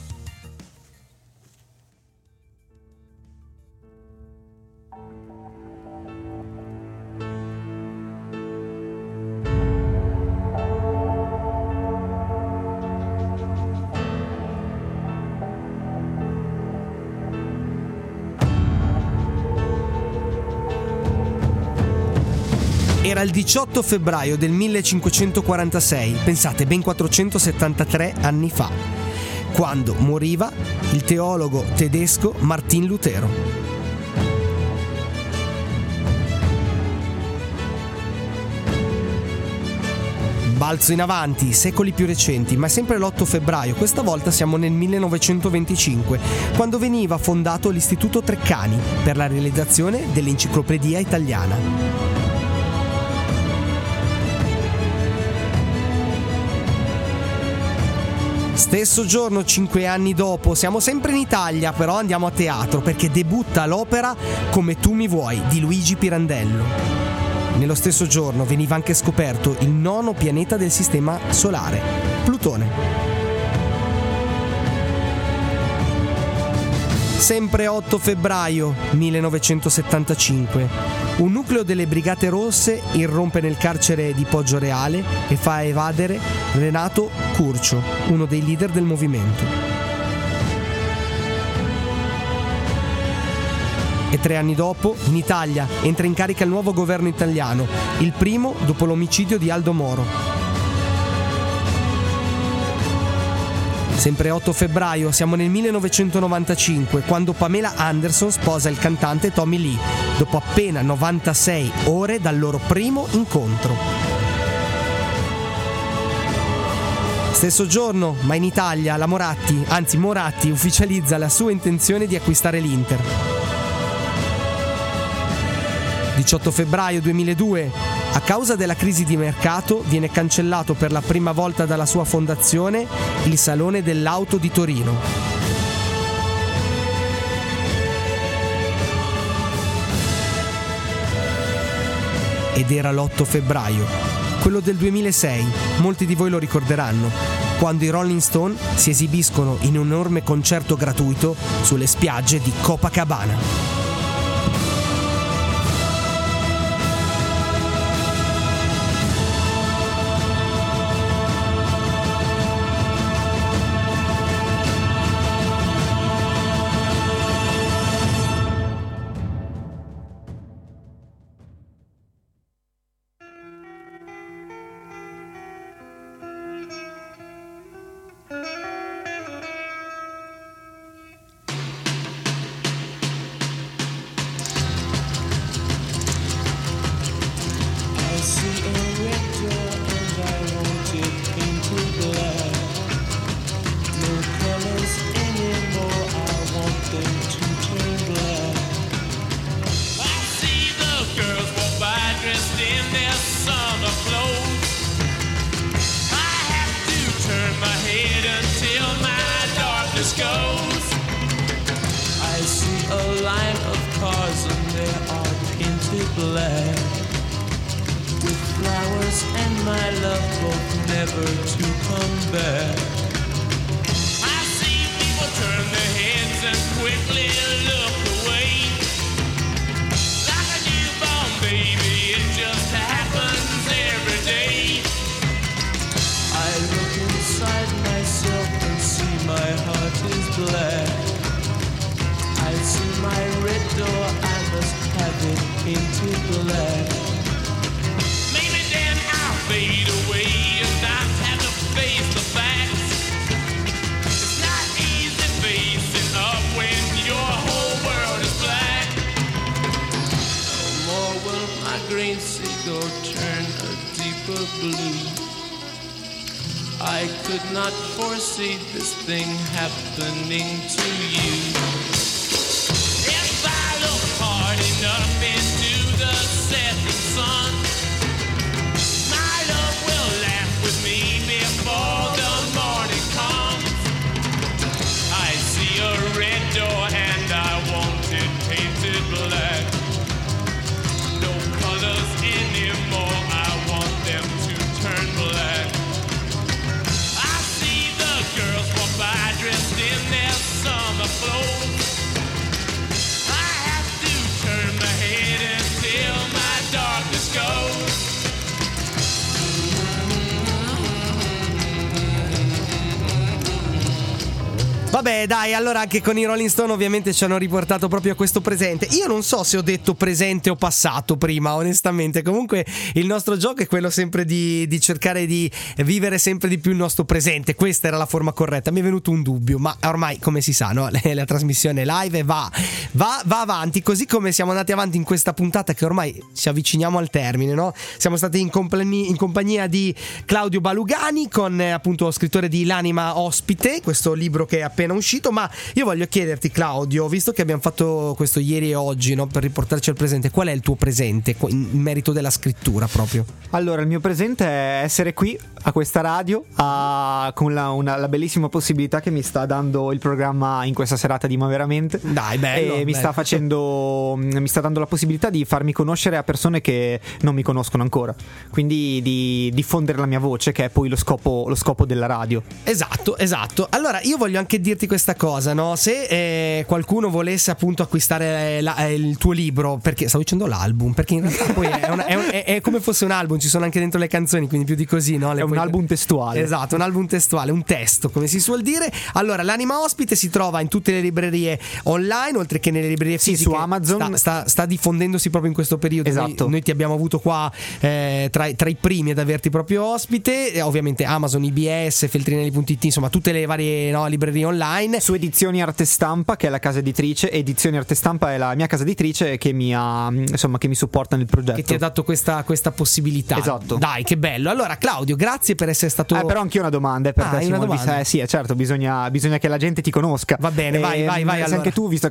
[SPEAKER 1] Era il diciotto febbraio del millecinquecentoquarantasei, pensate, ben quattrocentosettantatré anni fa, quando moriva il teologo tedesco Martin Lutero. Balzo in avanti, secoli più recenti, ma è sempre l'otto febbraio, questa volta siamo nel millenovecentoventicinque, quando veniva fondato l'Istituto Treccani per la realizzazione dell'Enciclopedia Italiana. Stesso giorno, cinque anni dopo, siamo sempre in Italia, però andiamo a teatro perché debutta l'opera Come tu mi vuoi di Luigi Pirandello. Nello stesso giorno veniva anche scoperto il nono pianeta del sistema solare, Plutone. Sempre otto febbraio millenovecentosettantacinque, un nucleo delle Brigate Rosse irrompe nel carcere di Poggioreale e fa evadere Renato Curcio, uno dei leader del movimento. E tre anni dopo, in Italia, entra in carica il nuovo governo italiano, il primo dopo l'omicidio di Aldo Moro. Sempre otto febbraio, siamo nel millenovecentonovantacinque, quando Pamela Anderson sposa il cantante Tommy Lee, dopo appena novantasei ore dal loro primo incontro. Stesso giorno, ma in Italia, la Moratti, anzi Moratti, ufficializza la sua intenzione di acquistare l'Inter. diciotto febbraio duemiladue, A causa della crisi di mercato viene cancellato per la prima volta dalla sua fondazione il Salone dell'Auto di Torino. Ed era l'otto febbraio, quello del duemilasei, molti di voi lo ricorderanno, quando i Rolling Stone si esibiscono in un enorme concerto gratuito sulle spiagge di Copacabana.
[SPEAKER 2] I could not foresee this thing happening to you. If I look hard enough into the setting sun, my love will laugh with me before the morning comes. I see a red door and I want it painted black. No colors anymore, I want them to turn black. Girls walk by dressed in their summer clothes. I have to turn my head until my darkness goes.
[SPEAKER 1] Vabbè dai, allora anche con i Rolling Stone ovviamente ci hanno riportato proprio a questo presente. Io non so se ho detto presente o passato prima, onestamente. Comunque il nostro gioco è quello sempre di, di cercare di vivere sempre di più il nostro presente. Questa era la forma corretta. Mi è venuto un dubbio, ma ormai come si sa, no? La trasmissione live va, va, va avanti, così come siamo andati avanti in questa puntata che ormai ci avviciniamo al termine, no? Siamo stati in compagnia, in compagnia di Claudio Balugani con eh, appunto scrittore di L'anima ospite, questo libro che è appena uscito. Ma io voglio chiederti, Claudio, visto che abbiamo fatto questo ieri e oggi, no, per riportarci al presente, qual è il tuo presente in merito della scrittura proprio?
[SPEAKER 5] Allora, il mio presente è essere qui a questa radio a, con la, una, la bellissima possibilità che mi sta dando il programma in questa serata di Ma Veramente.
[SPEAKER 1] Dai, bello,
[SPEAKER 5] e mi
[SPEAKER 1] bello.
[SPEAKER 5] sta facendo mi sta dando la possibilità di farmi conoscere a persone che non mi conoscono ancora, quindi di diffondere la mia voce, che è poi lo scopo, lo scopo della radio.
[SPEAKER 1] Esatto, esatto. Allora io voglio anche dirti questa cosa, no? Se eh, qualcuno volesse appunto acquistare la, eh, il tuo libro, perché stavo dicendo l'album, perché in realtà poi è, una, è, un, è, è come fosse un album, ci sono anche dentro le canzoni, quindi più di così, no? Le
[SPEAKER 5] è un
[SPEAKER 1] puoi...
[SPEAKER 5] album testuale.
[SPEAKER 1] Esatto, un album testuale, un testo, come si suol dire. Allora, L'anima ospite si trova in tutte le librerie online, oltre che nelle librerie
[SPEAKER 5] sì,
[SPEAKER 1] fisiche.
[SPEAKER 5] su Amazon
[SPEAKER 1] sta, sta, sta diffondendosi proprio in questo periodo.
[SPEAKER 5] Esatto.
[SPEAKER 1] Noi, noi ti abbiamo avuto qua eh, tra, tra i primi ad averti proprio ospite, e ovviamente Amazon, I B S, Feltrinelli punto it, insomma tutte le varie, no, librerie online.
[SPEAKER 5] Su Edizioni Arte Stampa, che è la casa editrice. Edizioni Arte Stampa è la mia casa editrice che mi ha, insomma, che mi supporta nel progetto,
[SPEAKER 1] che ti ha dato questa, questa possibilità.
[SPEAKER 5] Esatto.
[SPEAKER 1] Dai, che bello. Allora, Claudio, grazie per essere stato.
[SPEAKER 5] Eh, però anche io ho una domanda per
[SPEAKER 1] ah,
[SPEAKER 5] te,
[SPEAKER 1] hai una
[SPEAKER 5] Simone.
[SPEAKER 1] domanda?
[SPEAKER 5] Eh, sì, certo, bisogna, bisogna che la gente ti conosca.
[SPEAKER 1] Va bene, vai,
[SPEAKER 5] e,
[SPEAKER 1] vai, vai.
[SPEAKER 5] Se
[SPEAKER 1] allora.
[SPEAKER 5] anche tu, visto che siamo in tema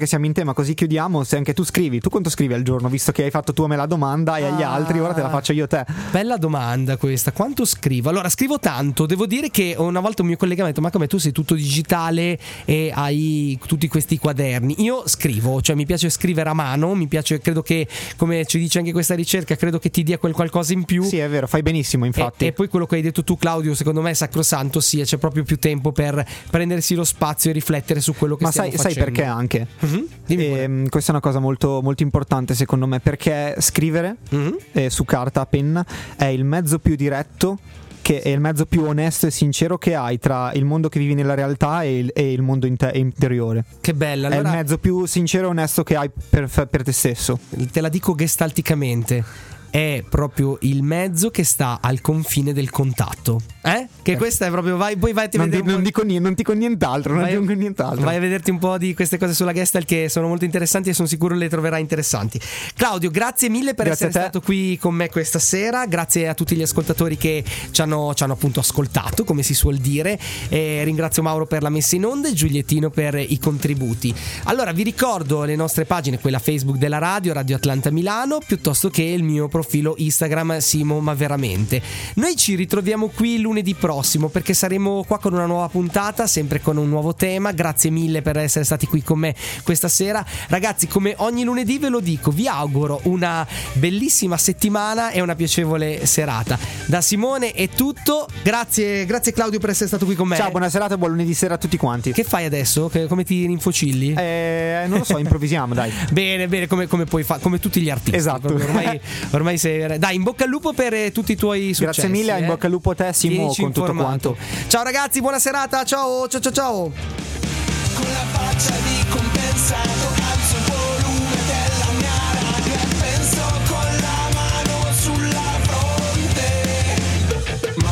[SPEAKER 5] tema, così chiudiamo. Se anche tu scrivi, tu quanto scrivi al giorno, visto che hai fatto tu a me la domanda e agli
[SPEAKER 1] Ah.
[SPEAKER 5] altri, ora te la faccio io a te.
[SPEAKER 1] Bella domanda questa. Quanto scrivo? Allora, scrivo tanto. Devo dire che una volta un mio collega mi ha detto: ma come tu sei tutto digitale e hai tutti questi quaderni? Io scrivo, cioè mi piace scrivere a mano, mi piace, credo che, come ci dice anche questa ricerca, credo che ti dia quel qualcosa in più.
[SPEAKER 5] Sì, è vero, fai benissimo, infatti.
[SPEAKER 1] E, e poi quello che hai detto tu, Claudio, secondo me è sacrosanto, sia c'è proprio più tempo per prendersi lo spazio e riflettere su quello che
[SPEAKER 5] Ma
[SPEAKER 1] stiamo
[SPEAKER 5] sai, sai
[SPEAKER 1] facendo.
[SPEAKER 5] perché anche?
[SPEAKER 1] Mhm. Dimmi pure.
[SPEAKER 5] Ehm, questa è una cosa molto, molto importante secondo me, perché scrivere
[SPEAKER 1] Mhm.
[SPEAKER 5] eh, su carta a penna è il mezzo più diretto, che è il mezzo più onesto e sincero che hai tra il mondo che vivi nella realtà e il, e il mondo inte- interiore.
[SPEAKER 1] Che bella.
[SPEAKER 5] È
[SPEAKER 1] Allora,
[SPEAKER 5] il mezzo più sincero e onesto che hai per, per te stesso.
[SPEAKER 1] te la dico gestalticamente. È proprio il mezzo che sta al confine del contatto. Eh? Che questa è proprio. Vai, poi vai a
[SPEAKER 5] Non,
[SPEAKER 1] vedere
[SPEAKER 5] di-
[SPEAKER 1] un
[SPEAKER 5] non
[SPEAKER 1] po'-
[SPEAKER 5] dico niente, non dico nient'altro, non
[SPEAKER 1] Vai-
[SPEAKER 5] aggiungo nient'altro.
[SPEAKER 1] Vai a vederti un po' di queste cose sulla Gestalt che sono molto interessanti e sono sicuro le troverai interessanti. Claudio, grazie mille per
[SPEAKER 5] Grazie
[SPEAKER 1] essere
[SPEAKER 5] a te.
[SPEAKER 1] stato qui con me questa sera. Grazie a tutti gli ascoltatori che ci hanno, ci hanno appunto ascoltato, come si suol dire. E ringrazio Mauro per la messa in onda e Giuliettino per i contributi. Allora vi ricordo le nostre pagine, quella Facebook della radio, Radio Atlanta Milano, piuttosto che il mio profilo Instagram Simo Ma Veramente. Noi ci ritroviamo qui lunedì prossimo, perché saremo qua con una nuova puntata, sempre con un nuovo tema. Grazie mille per essere stati qui con me questa sera. Ragazzi, come ogni lunedì ve lo dico, vi auguro una bellissima settimana e una piacevole serata. Da Simone è tutto. Grazie, grazie Claudio per essere stato qui con me.
[SPEAKER 5] Ciao, buona serata e buon lunedì sera a tutti quanti.
[SPEAKER 1] Che fai adesso? Che- come ti rinfocilli?
[SPEAKER 5] Eh, non lo so, improvvisiamo, dai.
[SPEAKER 1] Bene, bene, come, come puoi fare, come tutti gli artisti.
[SPEAKER 5] Esatto.
[SPEAKER 1] Proprio Ormai, ormai sei. Dai, in bocca al lupo per eh, tutti i tuoi successi.
[SPEAKER 5] Grazie mille,
[SPEAKER 1] eh.
[SPEAKER 5] in bocca al lupo a te, Simo,
[SPEAKER 1] Tienici
[SPEAKER 5] con tutto
[SPEAKER 1] informato.
[SPEAKER 5] quanto.
[SPEAKER 1] Ciao ragazzi, buona serata. Ciao, ciao, ciao, ciao.
[SPEAKER 2] Con la faccia di compensato alzo il volume della mia radio e penso con la mano sulla fronte. Ma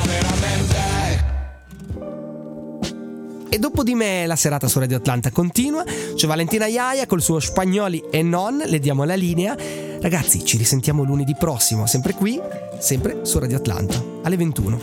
[SPEAKER 2] veramente.
[SPEAKER 1] E dopo di me la serata su Radio Atlanta continua. C'è Valentina Iaia col suo Spagnoli e non, le diamo la linea. Ragazzi, ci risentiamo lunedì prossimo, sempre qui, sempre su Radio Atlanta, alle ventuno.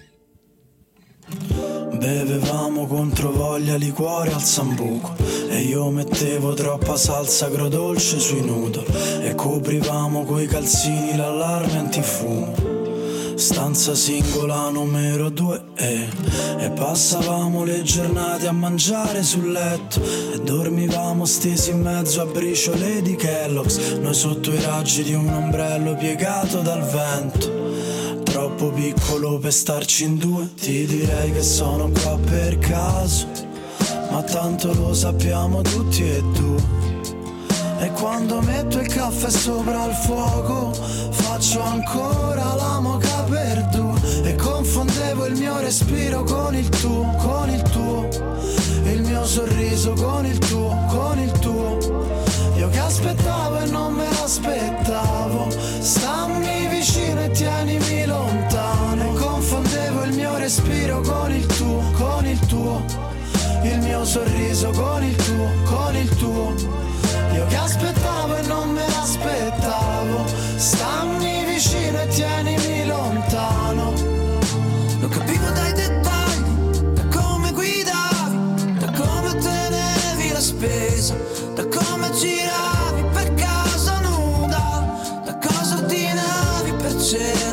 [SPEAKER 6] Bevevamo contro voglia liquore al sambuco e io mettevo troppa salsa agrodolce sui noodle e coprivamo coi calzini l'allarme antifumo. Stanza singola numero due e, e passavamo le giornate a mangiare sul letto e dormivamo stesi in mezzo a briciole di Kellogg's, noi sotto i raggi di un ombrello piegato dal vento. Troppo piccolo per starci in due, ti direi che sono qua per caso, ma tanto lo sappiamo tutti e due. E quando metto il caffè sopra il fuoco faccio ancora la moka per due e confondevo il mio respiro con il tuo, con il tuo, il mio sorriso con il tuo, con il tuo. Io che aspettavo e non me l'aspettavo, stammi vicino e tienimi lontano. E confondevo il mio respiro con il tuo, con il tuo, il mio sorriso con il tuo, con il tuo. Io che aspettavo e non me l'aspettavo, stammi vicino e tienimi lontano.
[SPEAKER 3] Lo capivo dai dettagli, da come guidavi, da come ottenevi la spesa, da come giravi per casa nuda, da cosa ordinavi per cena.